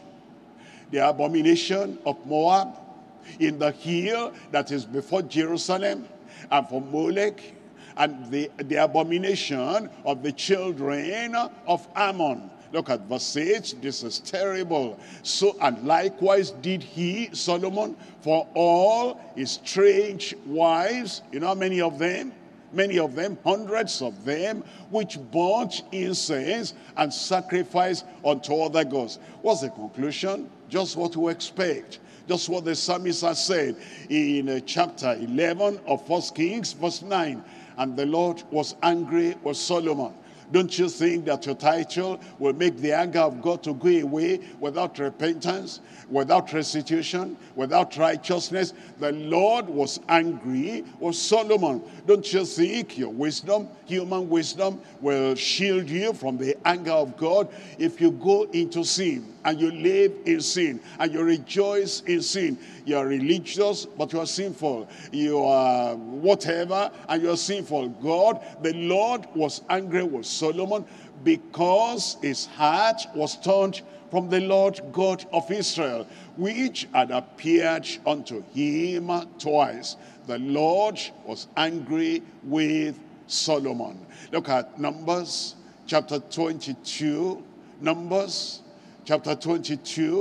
the abomination of Moab, in the hill that is before Jerusalem, and for Molech, and the abomination of the children of Ammon. Look at verse 8. This is terrible. So, and likewise did he, Solomon, for all his strange wives. You know how many of them? Many of them, hundreds of them, which burnt incense and sacrificed unto other gods. What's the conclusion? Just what we expect. Just what the psalmist has said in chapter 11 of 1 Kings, verse 9. And the Lord was angry with Solomon. Don't you think that your title will make the anger of God to go away without repentance, without restitution, without righteousness? The Lord was angry with Solomon. Don't you think your wisdom, human wisdom, will shield you from the anger of God if you go into sin and you live in sin and you rejoice in sin? You are religious, but you are sinful. You are whatever, and you are sinful. God, the Lord was angry with Solomon because his heart was turned from the Lord God of Israel, which had appeared unto him twice. The Lord was angry with Solomon. Look at Numbers chapter 22. Numbers chapter 22.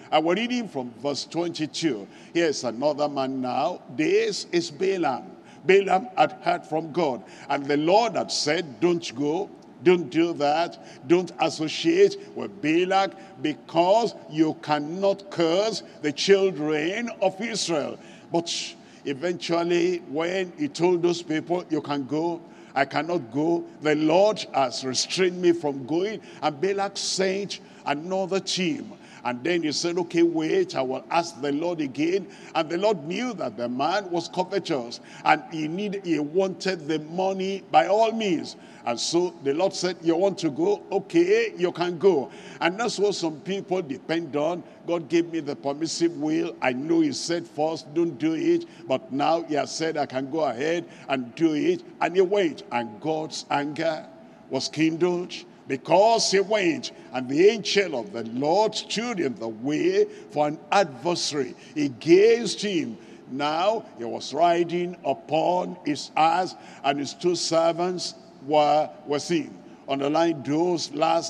And we're reading from verse 22. Here's another man now. This is Balaam. Balaam had heard from God. And the Lord had said, don't go. Don't do that. Don't associate with Balak, because you cannot curse the children of Israel. But eventually, when he told those people, you can go, I cannot go, the Lord has restrained me from going. And Balak sent another team. And then he said, okay, wait, I will ask the Lord again. And the Lord knew that the man was covetous, and he wanted the money by all means. And so the Lord said, you want to go? Okay, you can go. And that's what some people depend on. God gave me the permissive will. I know he said first, don't do it. But now he has said I can go ahead and do it. And he went. And God's anger was kindled, because he went, and the angel of the Lord stood in the way for an adversary against him. Now he was riding upon his ass, and his two servants were with him. Underline those last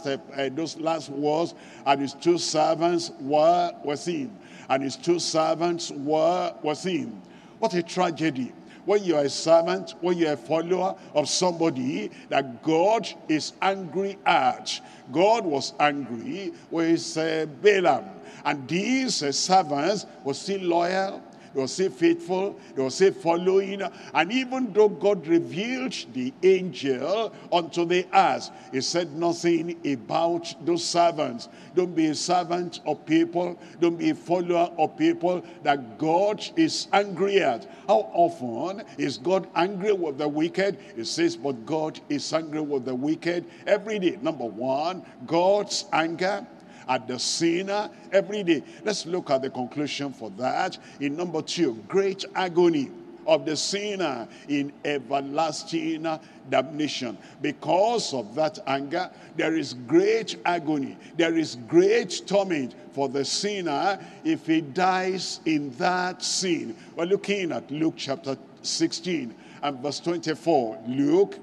words. And his two servants were with him. And his two servants were with him. What a tragedy. When you are a servant, when you are a follower of somebody that God is angry at. God was angry with Balaam. And these servants were still loyal. They were still faithful. They were still following. And even though God revealed the angel unto the ass, he said nothing about those servants. Don't be a servant of people. Don't be a follower of people that God is angry at. How often is God angry with the wicked? It says, but God is angry with the wicked every day. Number one, God's anger at the sinner every day. Let's look at the conclusion for that. In number two, great agony of the sinner in everlasting damnation. Because of that anger, there is great agony. There is great torment for the sinner if he dies in that sin. We're looking at Luke chapter 16 and verse 24. Luke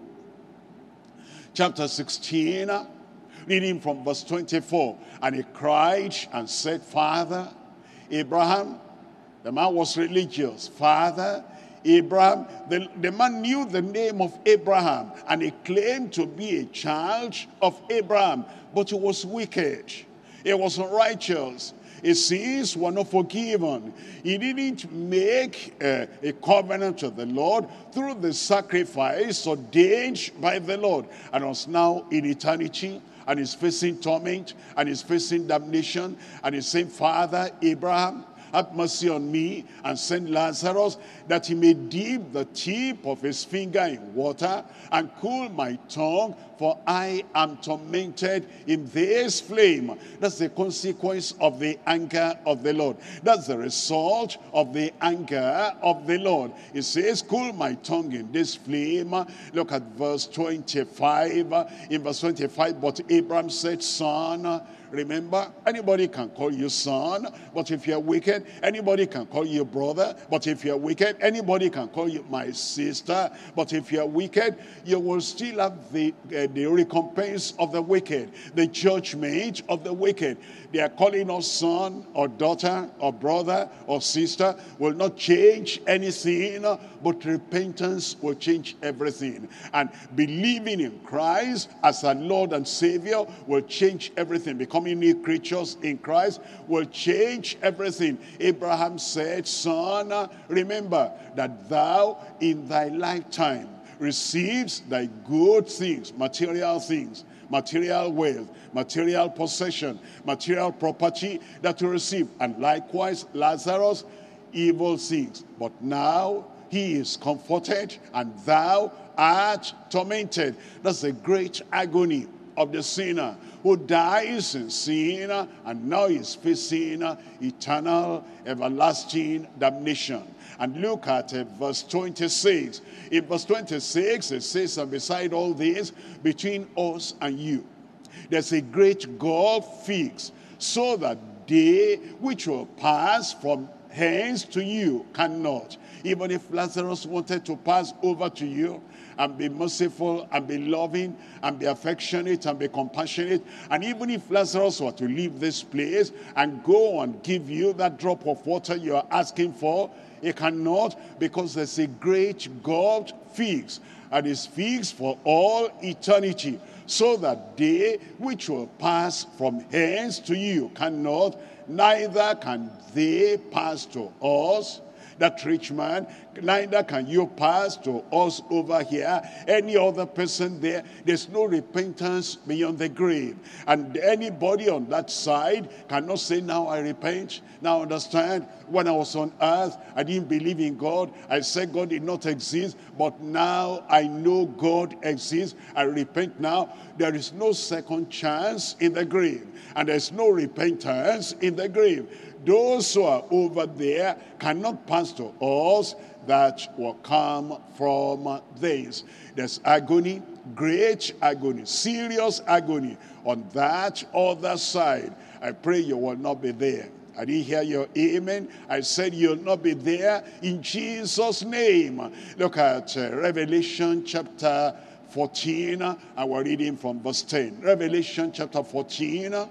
chapter 16, reading from verse 24. And he cried and said, Father Abraham. The man was religious. Father Abraham. The man knew the name of Abraham, and he claimed to be a child of Abraham, but he was wicked. He was unrighteous. His sins were not forgiven. He didn't make a covenant with the Lord through the sacrifice ordained by the Lord, and was now in eternity, and is facing torment, and is facing damnation, and is saying, Father Abraham, have mercy on me, and send Lazarus, that he may dip the tip of his finger in water and cool my tongue, for I am tormented in this flame. That's the consequence of the anger of the Lord. That's the result of the anger of the Lord. It says, cool my tongue in this flame. Look at verse 25. In verse 25, but Abraham said, son, remember, anybody can call you son, but if you're wicked, anybody can call you brother. But if you're wicked, anybody can call you my sister. But if you're wicked, you will still have the recompense of the wicked, the judgment of the wicked. They are calling us son or daughter or brother or sister will not change anything, but repentance will change everything. And believing in Christ as our Lord and Savior will change everything. Becoming new creatures in Christ will change everything. Abraham said, son, remember that thou in thy lifetime receives thy good things, material wealth, material possession, material property that you receive. And likewise, Lazarus, evil things. But now he is comforted, and thou art tormented. That's the great agony of the sinner who dies in sin and now is facing eternal, everlasting damnation. And look at verse 26. In verse 26, it says, and beside all this, between us and you, there's a great gulf fixed, so that they which will pass from hence to you cannot. Even if Lazarus wanted to pass over to you and be merciful and be loving and be affectionate and be compassionate, and even if Lazarus were to leave this place and go and give you that drop of water you are asking for, he cannot, because there's a great God fixed, and is fixed for all eternity, so that they which will pass from hence to you cannot, neither can they pass to us. That rich man, neither can you pass to us over here. Any other person there, there's no repentance beyond the grave. And anybody on that side cannot say, now I repent. Now understand, when I was on earth, I didn't believe in God. I said God did not exist, but now I know God exists. I repent now. There is no second chance in the grave, and there's no repentance in the grave. Those who are over there cannot pass to us that will come from this. There's agony, great agony, serious agony on that other side. I pray you will not be there. I didn't hear your amen. I said you'll not be there in Jesus' name. Look at Revelation chapter 14, and we're reading from verse 10. Revelation chapter 14.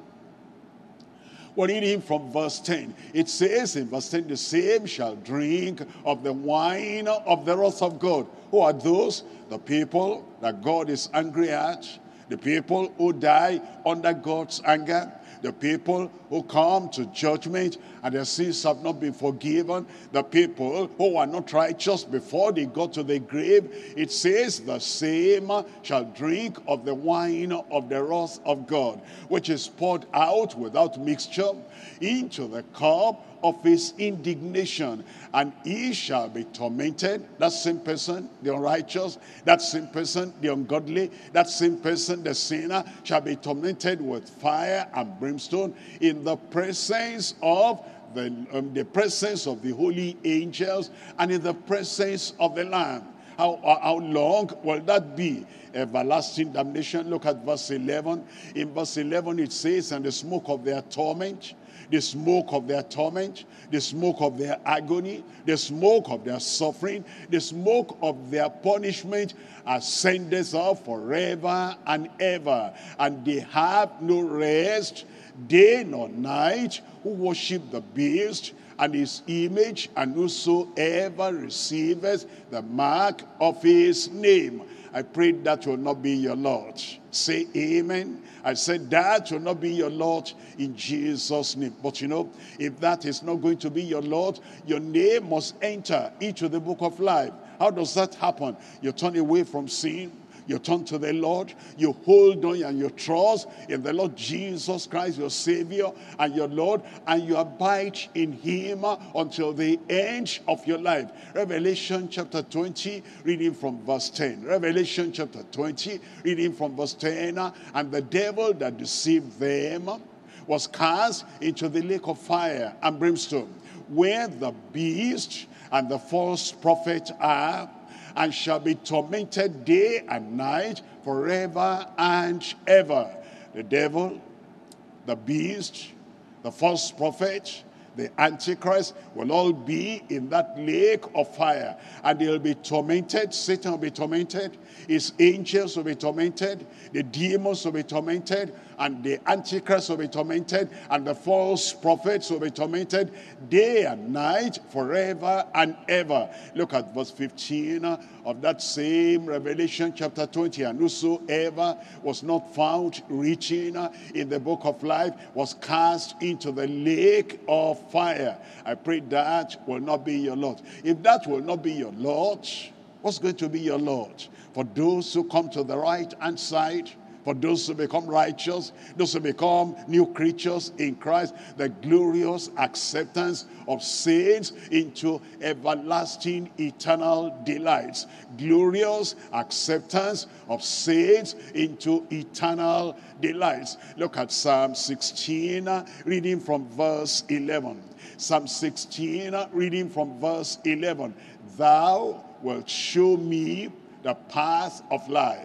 We're reading from verse 10. It says in verse 10, the same shall drink of the wine of the wrath of God. Who are those? The people that God is angry at. The people who die under God's anger. The people who come to judgment and their sins have not been forgiven. The people who are not righteous before they go to the grave. It says the same shall drink of the wine of the wrath of God, which is poured out without mixture into the cup of his indignation, and he shall be tormented. That same person, the unrighteous, that same person, the ungodly, that same person, the sinner, shall be tormented with fire and brimstone in the presence of the presence of the holy angels and in the presence of the Lamb. How long will that be? Everlasting damnation. Look at verse 11. In verse 11 it says, and the smoke of their torment, the smoke of their torment, the smoke of their agony, the smoke of their suffering, the smoke of their punishment ascendeth up forever and ever. And they have no rest, day nor night, who worship the beast and his image, and whosoever receiveth the mark of his name. I pray that will not be your lot. Say amen. I said that will not be your lot in Jesus' name. But you know, if that is not going to be your lot, your name must enter into the book of life. How does that happen? You turn away from sin. You turn to the Lord, you hold on and you trust in the Lord Jesus Christ, your Savior and your Lord, and you abide in him until the end of your life. Revelation chapter 20, reading from verse 10. Revelation chapter 20, reading from verse 10. And the devil that deceived them was cast into the lake of fire and brimstone, where the beast and the false prophet are, and shall be tormented day and night forever and ever. The devil, the beast, the false prophet, the Antichrist will all be in that lake of fire, and they'll be tormented. Satan will be tormented, his angels will be tormented, the demons will be tormented, and the Antichrist will be tormented, and the false prophets will be tormented day and night forever and ever. Look at verse 15 of that same Revelation chapter 20. And whosoever was not found written in the book of life was cast into the lake of fire. I pray that will not be your lot. If that will not be your lot, what's going to be your lot? For those who come to the right hand side, for those who become righteous, those who become new creatures in Christ, the glorious acceptance of saints into everlasting eternal delights. Glorious acceptance of saints into eternal delights. Look at Psalm 16, reading from verse 11. Psalm 16, reading from verse 11. Thou wilt show me the path of life.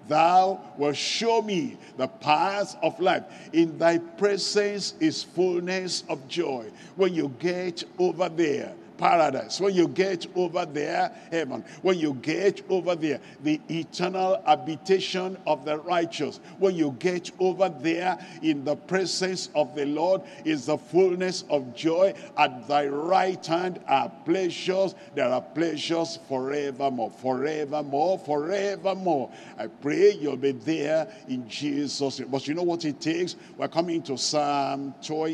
thou wilt show me the path of life. In thy presence is fullness of joy. When you get over there, paradise. When you get over there, heaven. When you get over there, the eternal habitation of the righteous. When you get over there, in the presence of the Lord is the fullness of joy. At thy right hand are pleasures. There are pleasures forevermore, forevermore, forevermore. I pray you'll be there in Jesus' name. But you know what it takes? We're coming to Psalm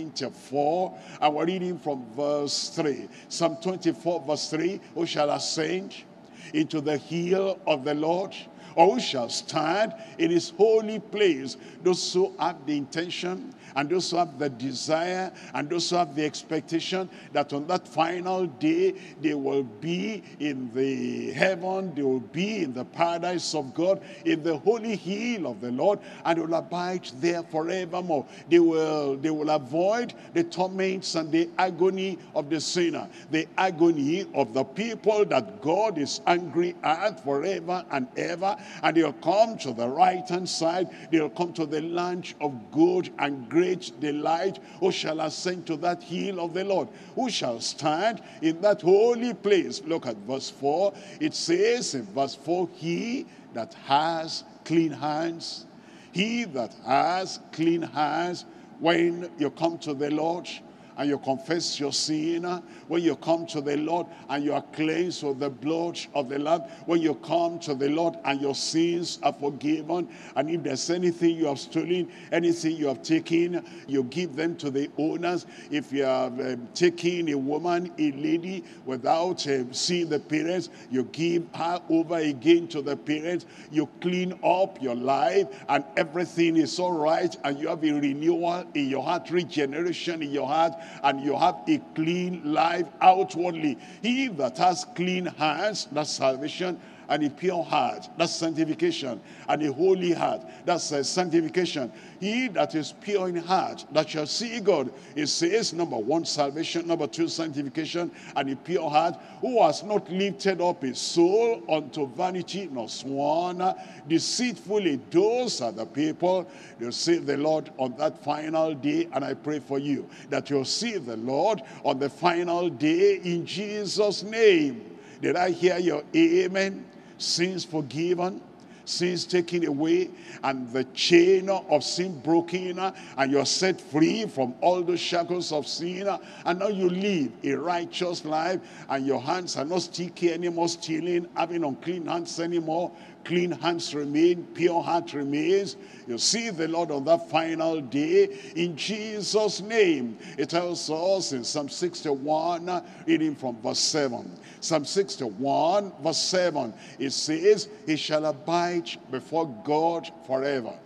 24, and we're reading from verse 3. Psalm 24 verse 3, who shall ascend into the hill of the Lord, or who shall stand in his holy place? Those who have the intention, and those who have the desire, and those who have the expectation that on that final day they will be in the heaven, they will be in the paradise of God, in the holy hill of the Lord, and will abide there forevermore. They will avoid the torments and the agony of the sinner, the agony of the people that God is angry at forever and ever. And they'll come to the right hand side, they'll come to the land of good and great delight. Who shall ascend to that hill of the Lord? Who shall stand in that holy place? Look at verse 4. It says in verse 4, he that has clean hands, he that has clean hands. When you come to the Lord and you confess your sin, when you come to the Lord and you are cleansed with the blood of the Lamb, when you come to the Lord and your sins are forgiven, and if there's anything you have stolen, anything you have taken, you give them to the owners. If you have taken a woman, a lady, without seeing the parents, you give her over again to the parents. You clean up your life and everything is all right, and you have a renewal in your heart, regeneration in your heart, and you have a clean life outwardly. He that has clean hands, that's salvation, and a pure heart, that's sanctification, and a holy heart, that's sanctification. He that is pure in heart, that shall see God. It says, number one, salvation, number two, sanctification, and a pure heart, who has not lifted up his soul unto vanity, nor sworn deceitfully. Those are the people they'll see the Lord on that final day. And I pray for you that you'll see the Lord on the final day in Jesus' name. Did I hear your amen? Sins forgiven, sins taken away, and the chain of sin broken, and you're set free from all the shackles of sin, and now you live a righteous life, and your hands are not sticky anymore, stealing, having unclean hands anymore. Clean hands remain, pure heart remains. You see the Lord on that final day in Jesus' name. It tells us in Psalm 61, reading from verse 7. Psalm 61, verse 7, it says, he shall abide before God forever.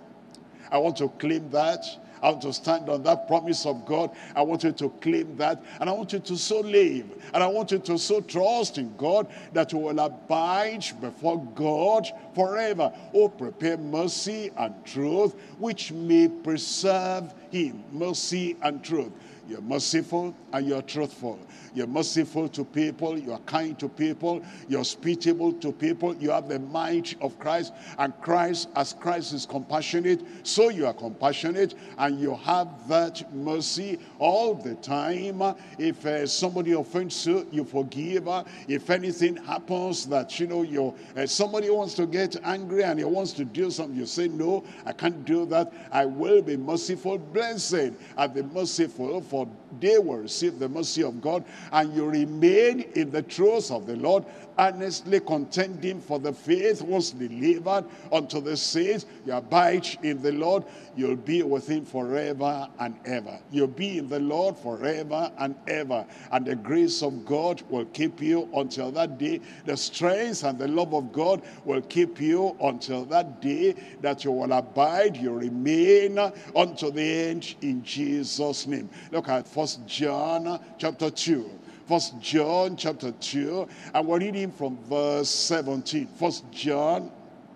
I want to claim that. I want to stand on that promise of God. I want you to claim that. And I want you to so live. And I want you to so trust in God that you will abide before God forever. Oh, prepare mercy and truth, which may preserve him. Mercy and truth. You're merciful and you're truthful. You're merciful to people. You're kind to people. You're hospitable to people. You have the mind of Christ. And Christ, as Christ is compassionate, so you are compassionate. And you have that mercy all the time. If somebody offends you, you forgive. If anything happens that, somebody wants to get angry and he wants to do something, you say, no, I can't do that. I will be merciful. Blessed are the merciful, for they will receive the mercy of God. And you remain in the truth of the Lord, earnestly contending for the faith was delivered unto the saints. You abide in the Lord, you'll be with him forever and ever. You'll be in the Lord forever and ever. And the grace of God will keep you until that day. The strength and the love of God will keep you until that day that you will abide, you remain unto the end in Jesus' name. Look at 1 John chapter 2. 1 John chapter 2, and we're reading from verse 17. 1 John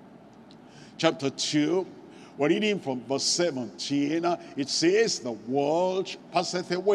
chapter 2, we're reading from verse 17. It says, the world passeth away,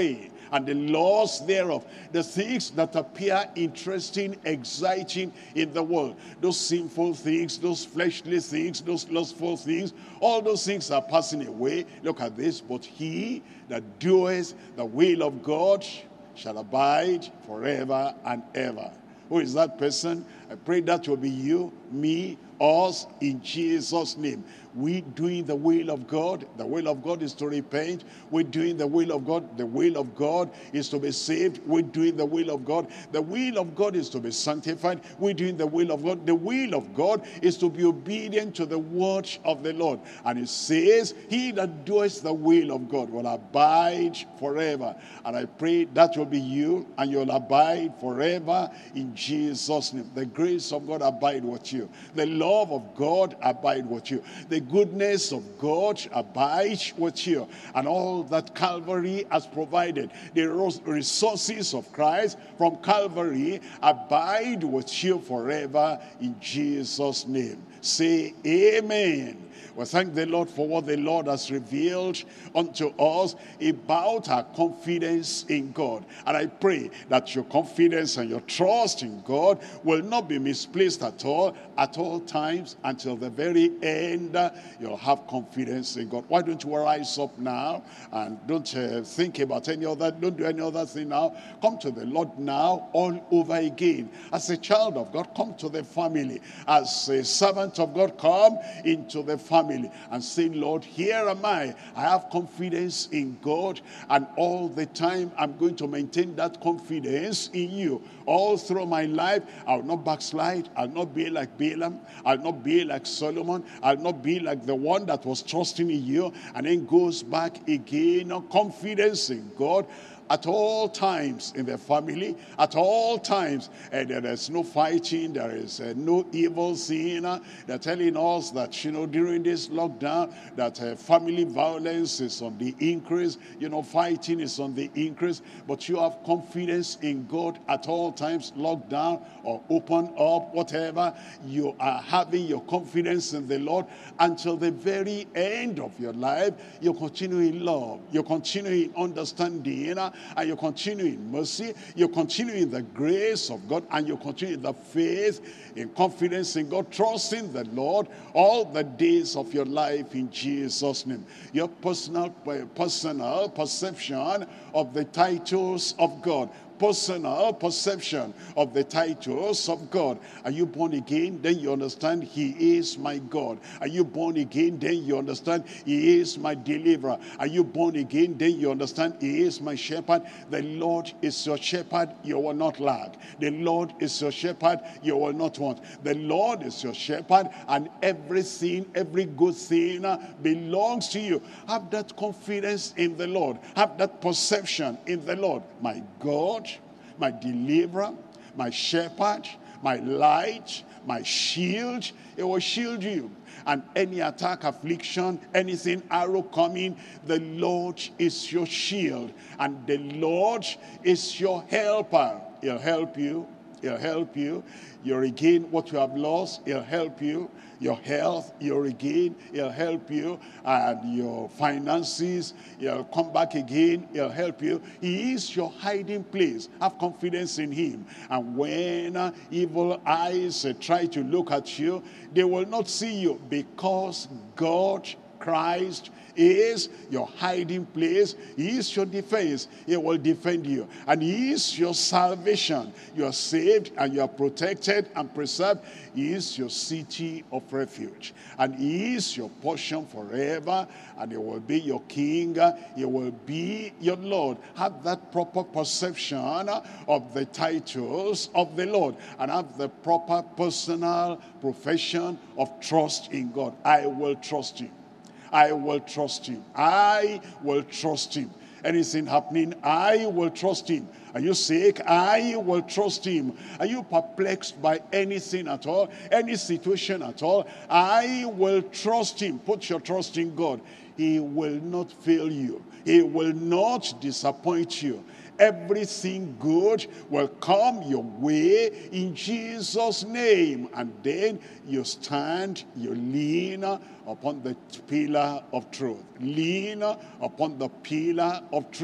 and the laws thereof. The things that appear interesting, exciting in the world. Those sinful things, those fleshly things, those lustful things, all those things are passing away. Look at this. But he that doeth the will of God shall abide forever and ever. Who is that person? I pray that will be you, me, us, in Jesus' name. We doing the will of God. The will of God is to repent. We're doing the will of God. The will of God is to be saved. We're doing the will of God. The will of God is to be sanctified. We're doing the will of God. The will of God is to be obedient to the word of the Lord. And it says, he that doeth the will of God will abide forever. And I pray that will be you, and you'll abide forever in Jesus' name. The grace of God abide with you. The love of God abide with you. The goodness of God abide with you. And all that Calvary has provided, the resources of Christ from Calvary, abide with you forever in Jesus' name. Say amen. We thank the Lord for what the Lord has revealed unto us about our confidence in God. And I pray that your confidence and your trust in God will not be misplaced at all times, until the very end. You'll have confidence in God. Why don't you rise up now and don't think about any other, don't do any other thing now. Come to the Lord now all over again. As a child of God, come to the family. As a servant of God, come into the family and say, Lord, here am I. I have confidence in God, and all the time I'm going to maintain that confidence in you. All through my life, I'll not backslide. I'll not be like Balaam. I'll not be like Solomon. I'll not be like the one that was trusting in you and then goes back again. No confidence in God. At all times in the family, at all times, there is no fighting, there is no evil sin. They're telling us that, during this lockdown, that family violence is on the increase, fighting is on the increase, but you have confidence in God at all times, lockdown or open up, whatever. You are having your confidence in the Lord until the very end of your life. You continue in love, you continue in understanding, and you continue in mercy, you continue in the grace of God, and you continue in the faith, in confidence in God, trusting the Lord all the days of your life in Jesus' name. Your personal perception of the titles of God. Personal perception of the titles of God. Are you born again? Then you understand he is my God. Are you born again? Then you understand he is my deliverer. Are you born again? Then you understand he is my shepherd. The Lord is your shepherd, you will not lack. The Lord is your shepherd, you will not want. The Lord is your shepherd, and everything, every good thing belongs to you. Have that confidence in the Lord. Have that perception in the Lord. My God, my deliverer, my shepherd, my light, my shield. It will shield you. And any attack, affliction, anything, arrow coming, the Lord is your shield. And the Lord is your helper. He'll help you. He'll help you. You'll regain what you have lost. He'll help you. Your health, you'll regain. He'll help you. And your finances, he'll come back again. He'll help you. He is your hiding place. Have confidence in him. And when evil eyes try to look at you, they will not see you, because God, Christ, is your hiding place. He is your defense. He will defend you. And he is your salvation. You are saved and you are protected and preserved. He is your city of refuge. And he is your portion forever. And he will be your king. He will be your Lord. Have that proper perception of the titles of the Lord. And have the proper personal profession of trust in God. I will trust him. I will trust him. I will trust him. Anything happening, I will trust him. Are you sick? I will trust him. Are you perplexed by anything at all? Any situation at all? I will trust him. Put your trust in God. He will not fail you. He will not disappoint you. Everything good will come your way in Jesus' name. And then you stand, you lean upon the pillar of truth. Lean upon the pillar of truth.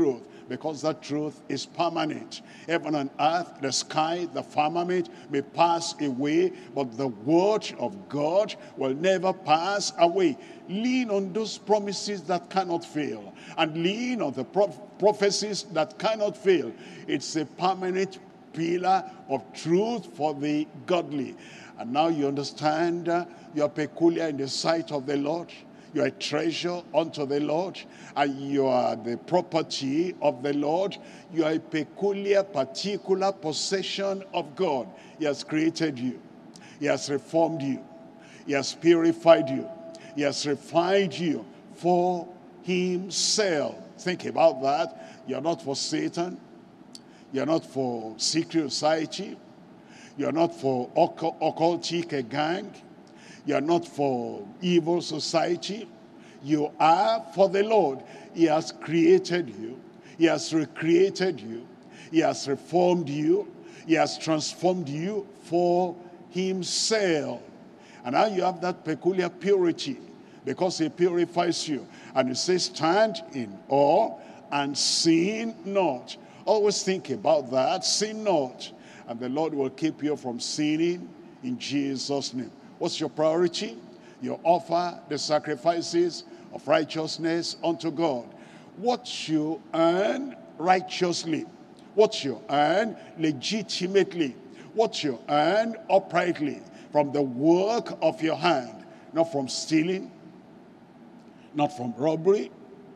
because that truth is permanent. Heaven and earth, the sky, the firmament may pass away, but the word of God will never pass away. Lean on those promises that cannot fail, and lean on the prophecies that cannot fail. It's a permanent pillar of truth for the godly. And now you understand you are peculiar in the sight of the Lord. You are a treasure unto the Lord, and you are the property of the Lord. You are a peculiar, particular possession of God. He has created you. He has reformed you. He has purified you. He has refined you for himself. Think about that. You are not for Satan. You are not for secret society. You are not for occultic gang. You are not for evil society. You are for the Lord. He has created you. He has recreated you. He has reformed you. He has transformed you for himself. And now you have that peculiar purity because he purifies you. And he says, stand in awe and sin not. Always think about that. Sin not. And the Lord will keep you from sinning in Jesus' name. What's your priority? You offer the sacrifices of righteousness unto God. What you earn righteously, what you earn legitimately, what you earn uprightly from the work of your hand, not from stealing, not from robbery,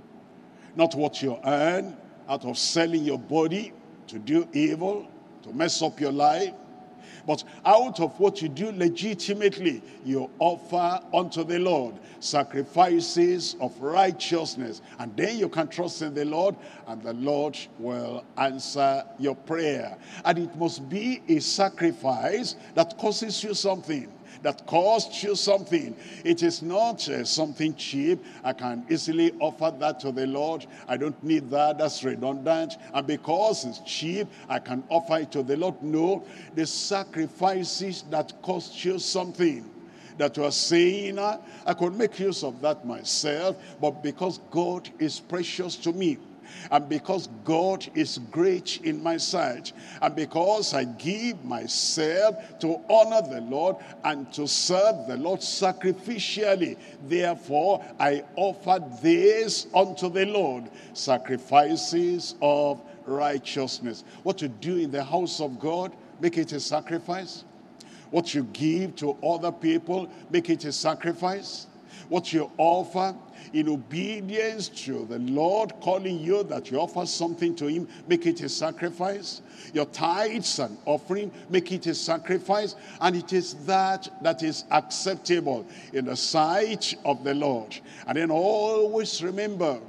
not what you earn out of selling your body to do evil, to mess up your life, but out of what you do legitimately, you offer unto the Lord sacrifices of righteousness. And then you can trust in the Lord, and the Lord will answer your prayer. And it must be a sacrifice that costs you something. That costs you something. It is not something cheap. I can easily offer that to the Lord. I don't need that. That's redundant. And because it's cheap, I can offer it to the Lord. No, the sacrifices that cost you something. That you are saying, I could make use of that myself, but because God is precious to me, and because God is great in my sight, and because I give myself to honor the Lord and to serve the Lord sacrificially, therefore I offer this unto the Lord, sacrifices of righteousness. What you do in the house of God, make it a sacrifice. What you give to other people, make it a sacrifice. What you offer in obedience to the Lord calling you that you offer something to him, make it a sacrifice. Your tithes and offering, make it a sacrifice. And it is that is acceptable in the sight of the Lord. And then always remember,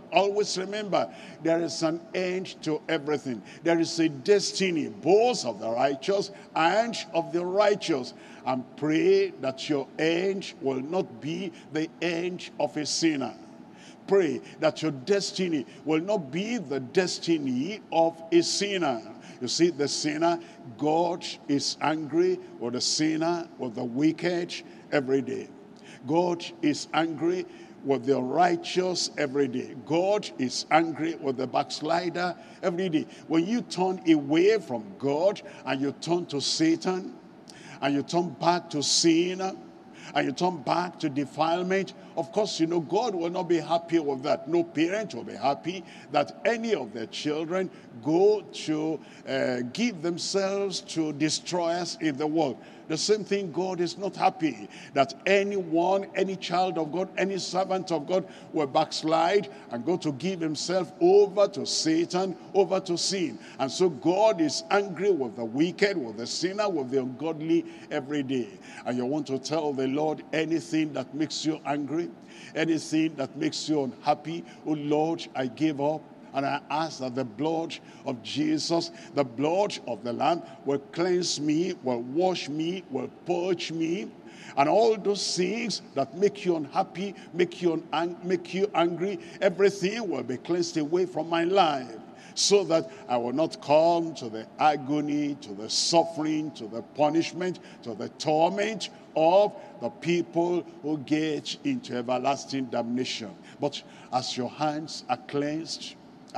there is an end to everything. There is a destiny, both of the righteous and of the righteous. And pray that your end will not be the end of a sinner. Pray that your destiny will not be the destiny of a sinner. You see, the sinner, God is angry with the sinner, with the wicked every day. God is angry with the righteous every day. God is angry with the backslider every day. When you turn away from God and you turn to Satan, and you turn back to sin, and you turn back to defilement, of course, you know, God will not be happy with that. No parent will be happy that any of their children go to give themselves to destroyers in the world. The same thing, God is not happy that anyone, any child of God, any servant of God will backslide and go to give himself over to Satan, over to sin. And so God is angry with the wicked, with the sinner, with the ungodly every day. And you want to tell the Lord anything that makes you angry, anything that makes you unhappy, oh Lord, I give up. And I ask that the blood of Jesus, the blood of the Lamb, will cleanse me, will wash me, will purge me. And all those things that make you unhappy, make you angry, everything will be cleansed away from my life, so that I will not come to the agony, to the suffering, to the punishment, to the torment of the people who get into everlasting damnation. But as your hands are cleansed,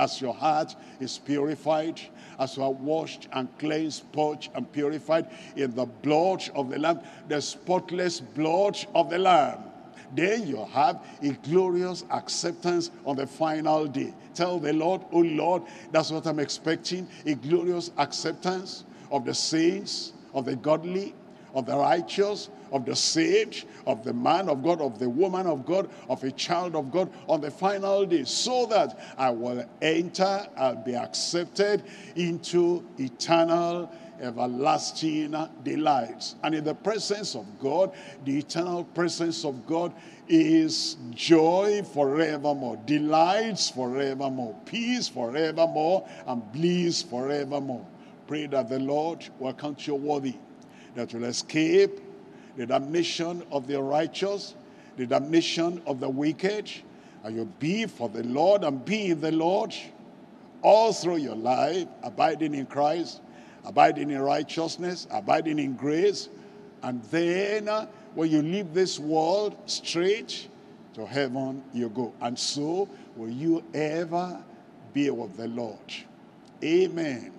as your heart is purified, as you are washed and cleansed, purged and purified in the blood of the Lamb, the spotless blood of the Lamb, then you have a glorious acceptance on the final day. Tell the Lord, oh Lord, that's what I'm expecting, a glorious acceptance of the saints, of the godly, of the righteous, of the saved, of the man of God, of the woman of God, of a child of God on the final day, so that I will enter, I'll be accepted into eternal, everlasting delights. And in the presence of God, the eternal presence of God is joy forevermore, delights forevermore, peace forevermore, and bliss forevermore. Pray that the Lord will count you worthy, that you'll escape the damnation of the righteous, the damnation of the wicked, and you'll be for the Lord and be in the Lord all through your life, abiding in Christ, abiding in righteousness, abiding in grace, and then when you leave this world, straight to heaven you go. And so will you ever be with the Lord. Amen.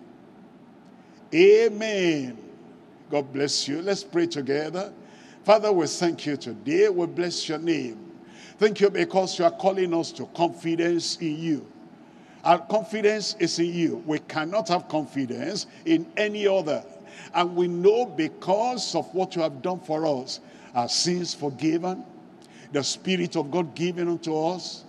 Amen. God bless you. Let's pray together. Father, we thank you today. We bless your name. Thank you because you are calling us to confidence in you. Our confidence is in you. We cannot have confidence in any other. And we know because of what you have done for us, our sins forgiven, the Spirit of God given unto us,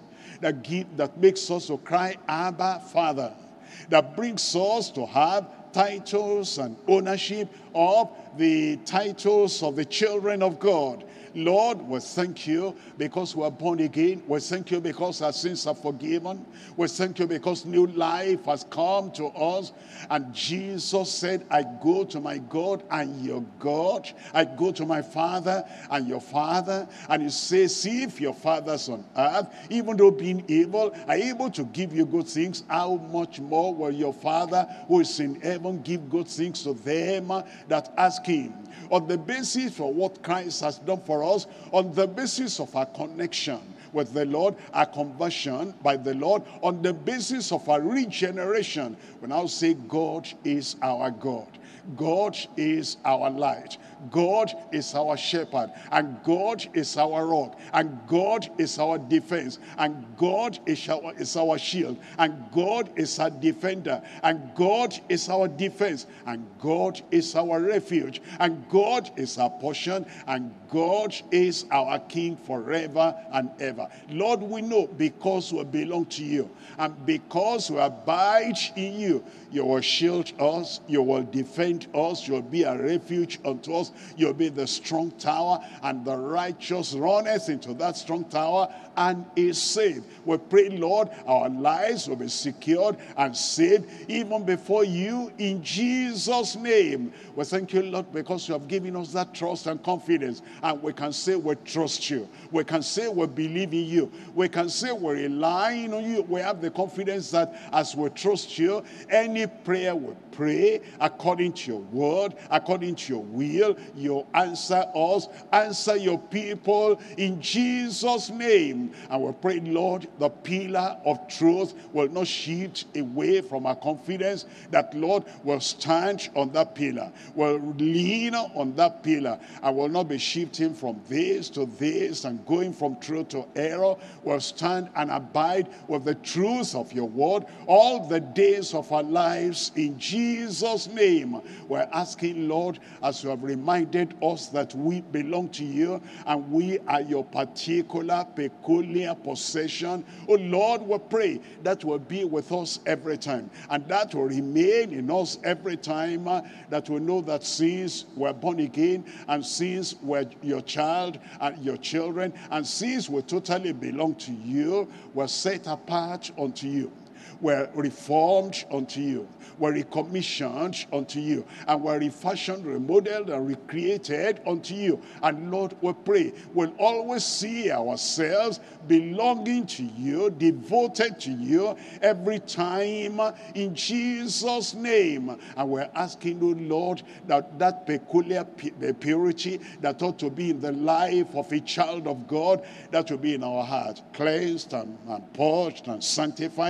that makes us to cry, Abba, Father, that brings us to have titles and ownership of the titles of the children of God. Lord, we thank you because we are born again. We thank you because our sins are forgiven. We thank you because new life has come to us. And Jesus said, I go to my God and your God. I go to my Father and your Father. And he says, see if your fathers on earth, even though being evil, are able to give you good things, how much more will your Father who is in heaven give good things to them that ask him? On the basis of what Christ has done for us, on the basis of our connection with the Lord, our conversion by the Lord, on the basis of our regeneration, we now say God is our God. God is our light. God is our shepherd. And God is our rock. And God is our defense. And God is our shield. And God is our defender. And God is our defense. And God is our refuge. And God is our portion. And God is our King forever and ever. Lord, we know because we belong to you. And because we abide in you, you will shield us. You will defend us. You will be a refuge unto us. You will be the strong tower, and the righteous runneth into that strong tower and is saved. We pray, Lord, our lives will be secured and saved even before you in Jesus' name. We thank you, Lord, because you have given us that trust and confidence, and we can say we trust you. We can say we believe in you. We can say we're relying on you. We have the confidence that as we trust you, any prayer we pray according to your word, according to your will, you answer us, answer your people in Jesus' name. And we pray, Lord, the pillar of truth will not shift away from our confidence, that Lord will stand on that pillar, will lean on that pillar, and will not be shifting from this to this and going from truth to error. Will stand and abide with the truth of your word all the days of our lives in Jesus' name. We're asking, Lord, as you have reminded us that we belong to you and we are your particular, peculiar possession. Oh Lord, we pray that will be with us every time, and that will remain in us every time, that we know that since we're born again, and since we're your child and your children, and since we totally belong to you, we're set apart unto you. We're reformed unto you. We're recommissioned unto you. And we're refashioned, remodeled, and recreated unto you. And Lord, we pray, we'll always see ourselves belonging to you, devoted to you every time in Jesus' name. And we're asking you, Lord, that peculiar purity that ought to be in the life of a child of God, that will be in our heart, cleansed and purged and sanctified and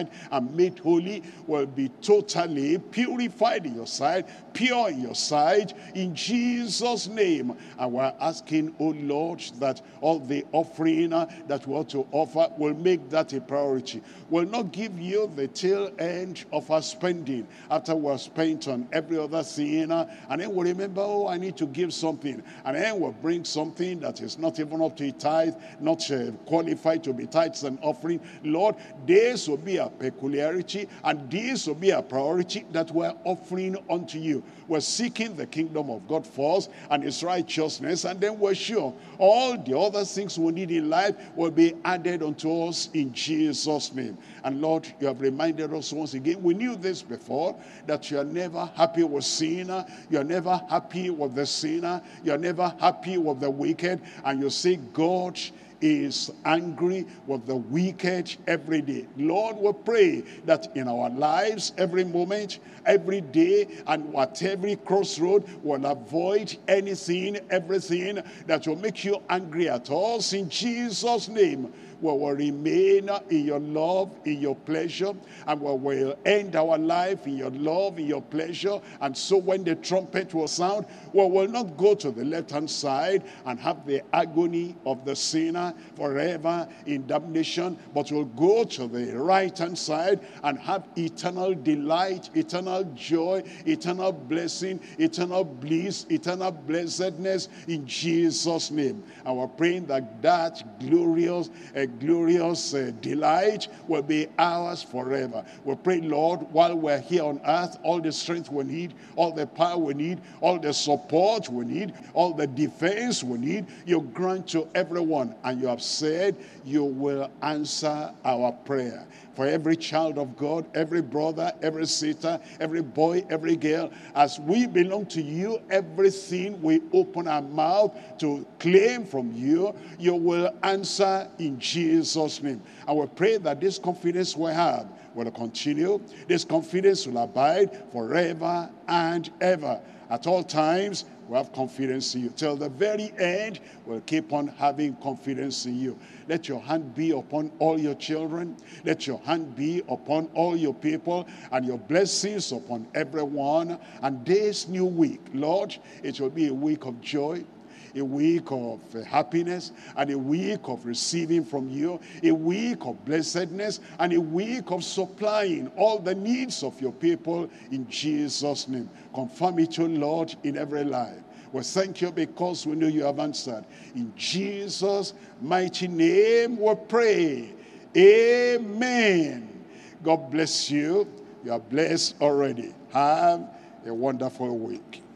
and made holy will be totally purified in your sight, pure in your sight, in Jesus' name. And we're asking, oh Lord, that all the offering that we ought to offer will make that a priority. We'll not give you the tail end of our spending after we're spent on every other thing, and then we'll remember, oh, I need to give something, and then we'll bring something that is not even up to a tithe, not qualified to be tithes and offering. Lord, this will be a peculiarity, and this will be a priority that we're offering unto you. We're seeking the kingdom of God first and his righteousness, and then we're sure all the other things we need in life will be added unto us in Jesus' name. And Lord, you have reminded us once again, we knew this before, that you are never happy with sinner, you are never happy with the sinner, you are never happy with the wicked, and you say God is angry with the wicked every day. Lord, we pray that in our lives, every moment, every day, and at every crossroad, we'll avoid anything, everything that will make you angry at us in Jesus' name. We will remain in your love, in your pleasure, and we will end our life in your love, in your pleasure. And so when the trumpet will sound, we will not go to the left-hand side and have the agony of the sinner forever in damnation, but we'll go to the right-hand side and have eternal delight, eternal joy, eternal blessing, eternal bliss, eternal blessedness in Jesus' name. And we're praying that that glorious delight will be ours forever. We pray, Lord, while we're here on earth, all the strength we need, all the power we need, all the support we need, all the defense we need, you grant to everyone. And you have said you will answer our prayer. For every child of God, every brother, every sister, every boy, every girl, as we belong to you, everything we open our mouth to claim from you, you will answer in Jesus' name. And we pray that this confidence we have will continue. This confidence will abide forever and ever. At all times, we have confidence in you. Till the very end, we'll keep on having confidence in you. Let your hand be upon all your children. Let your hand be upon all your people, and your blessings upon everyone. And this new week, Lord, it will be a week of joy, a week of happiness, and a week of receiving from you, a week of blessedness, and a week of supplying all the needs of your people in Jesus' name. Confirm it, O Lord, in every life. We thank you because we know you have answered. In Jesus' mighty name we pray. Amen. God bless you. You are blessed already. Have a wonderful week.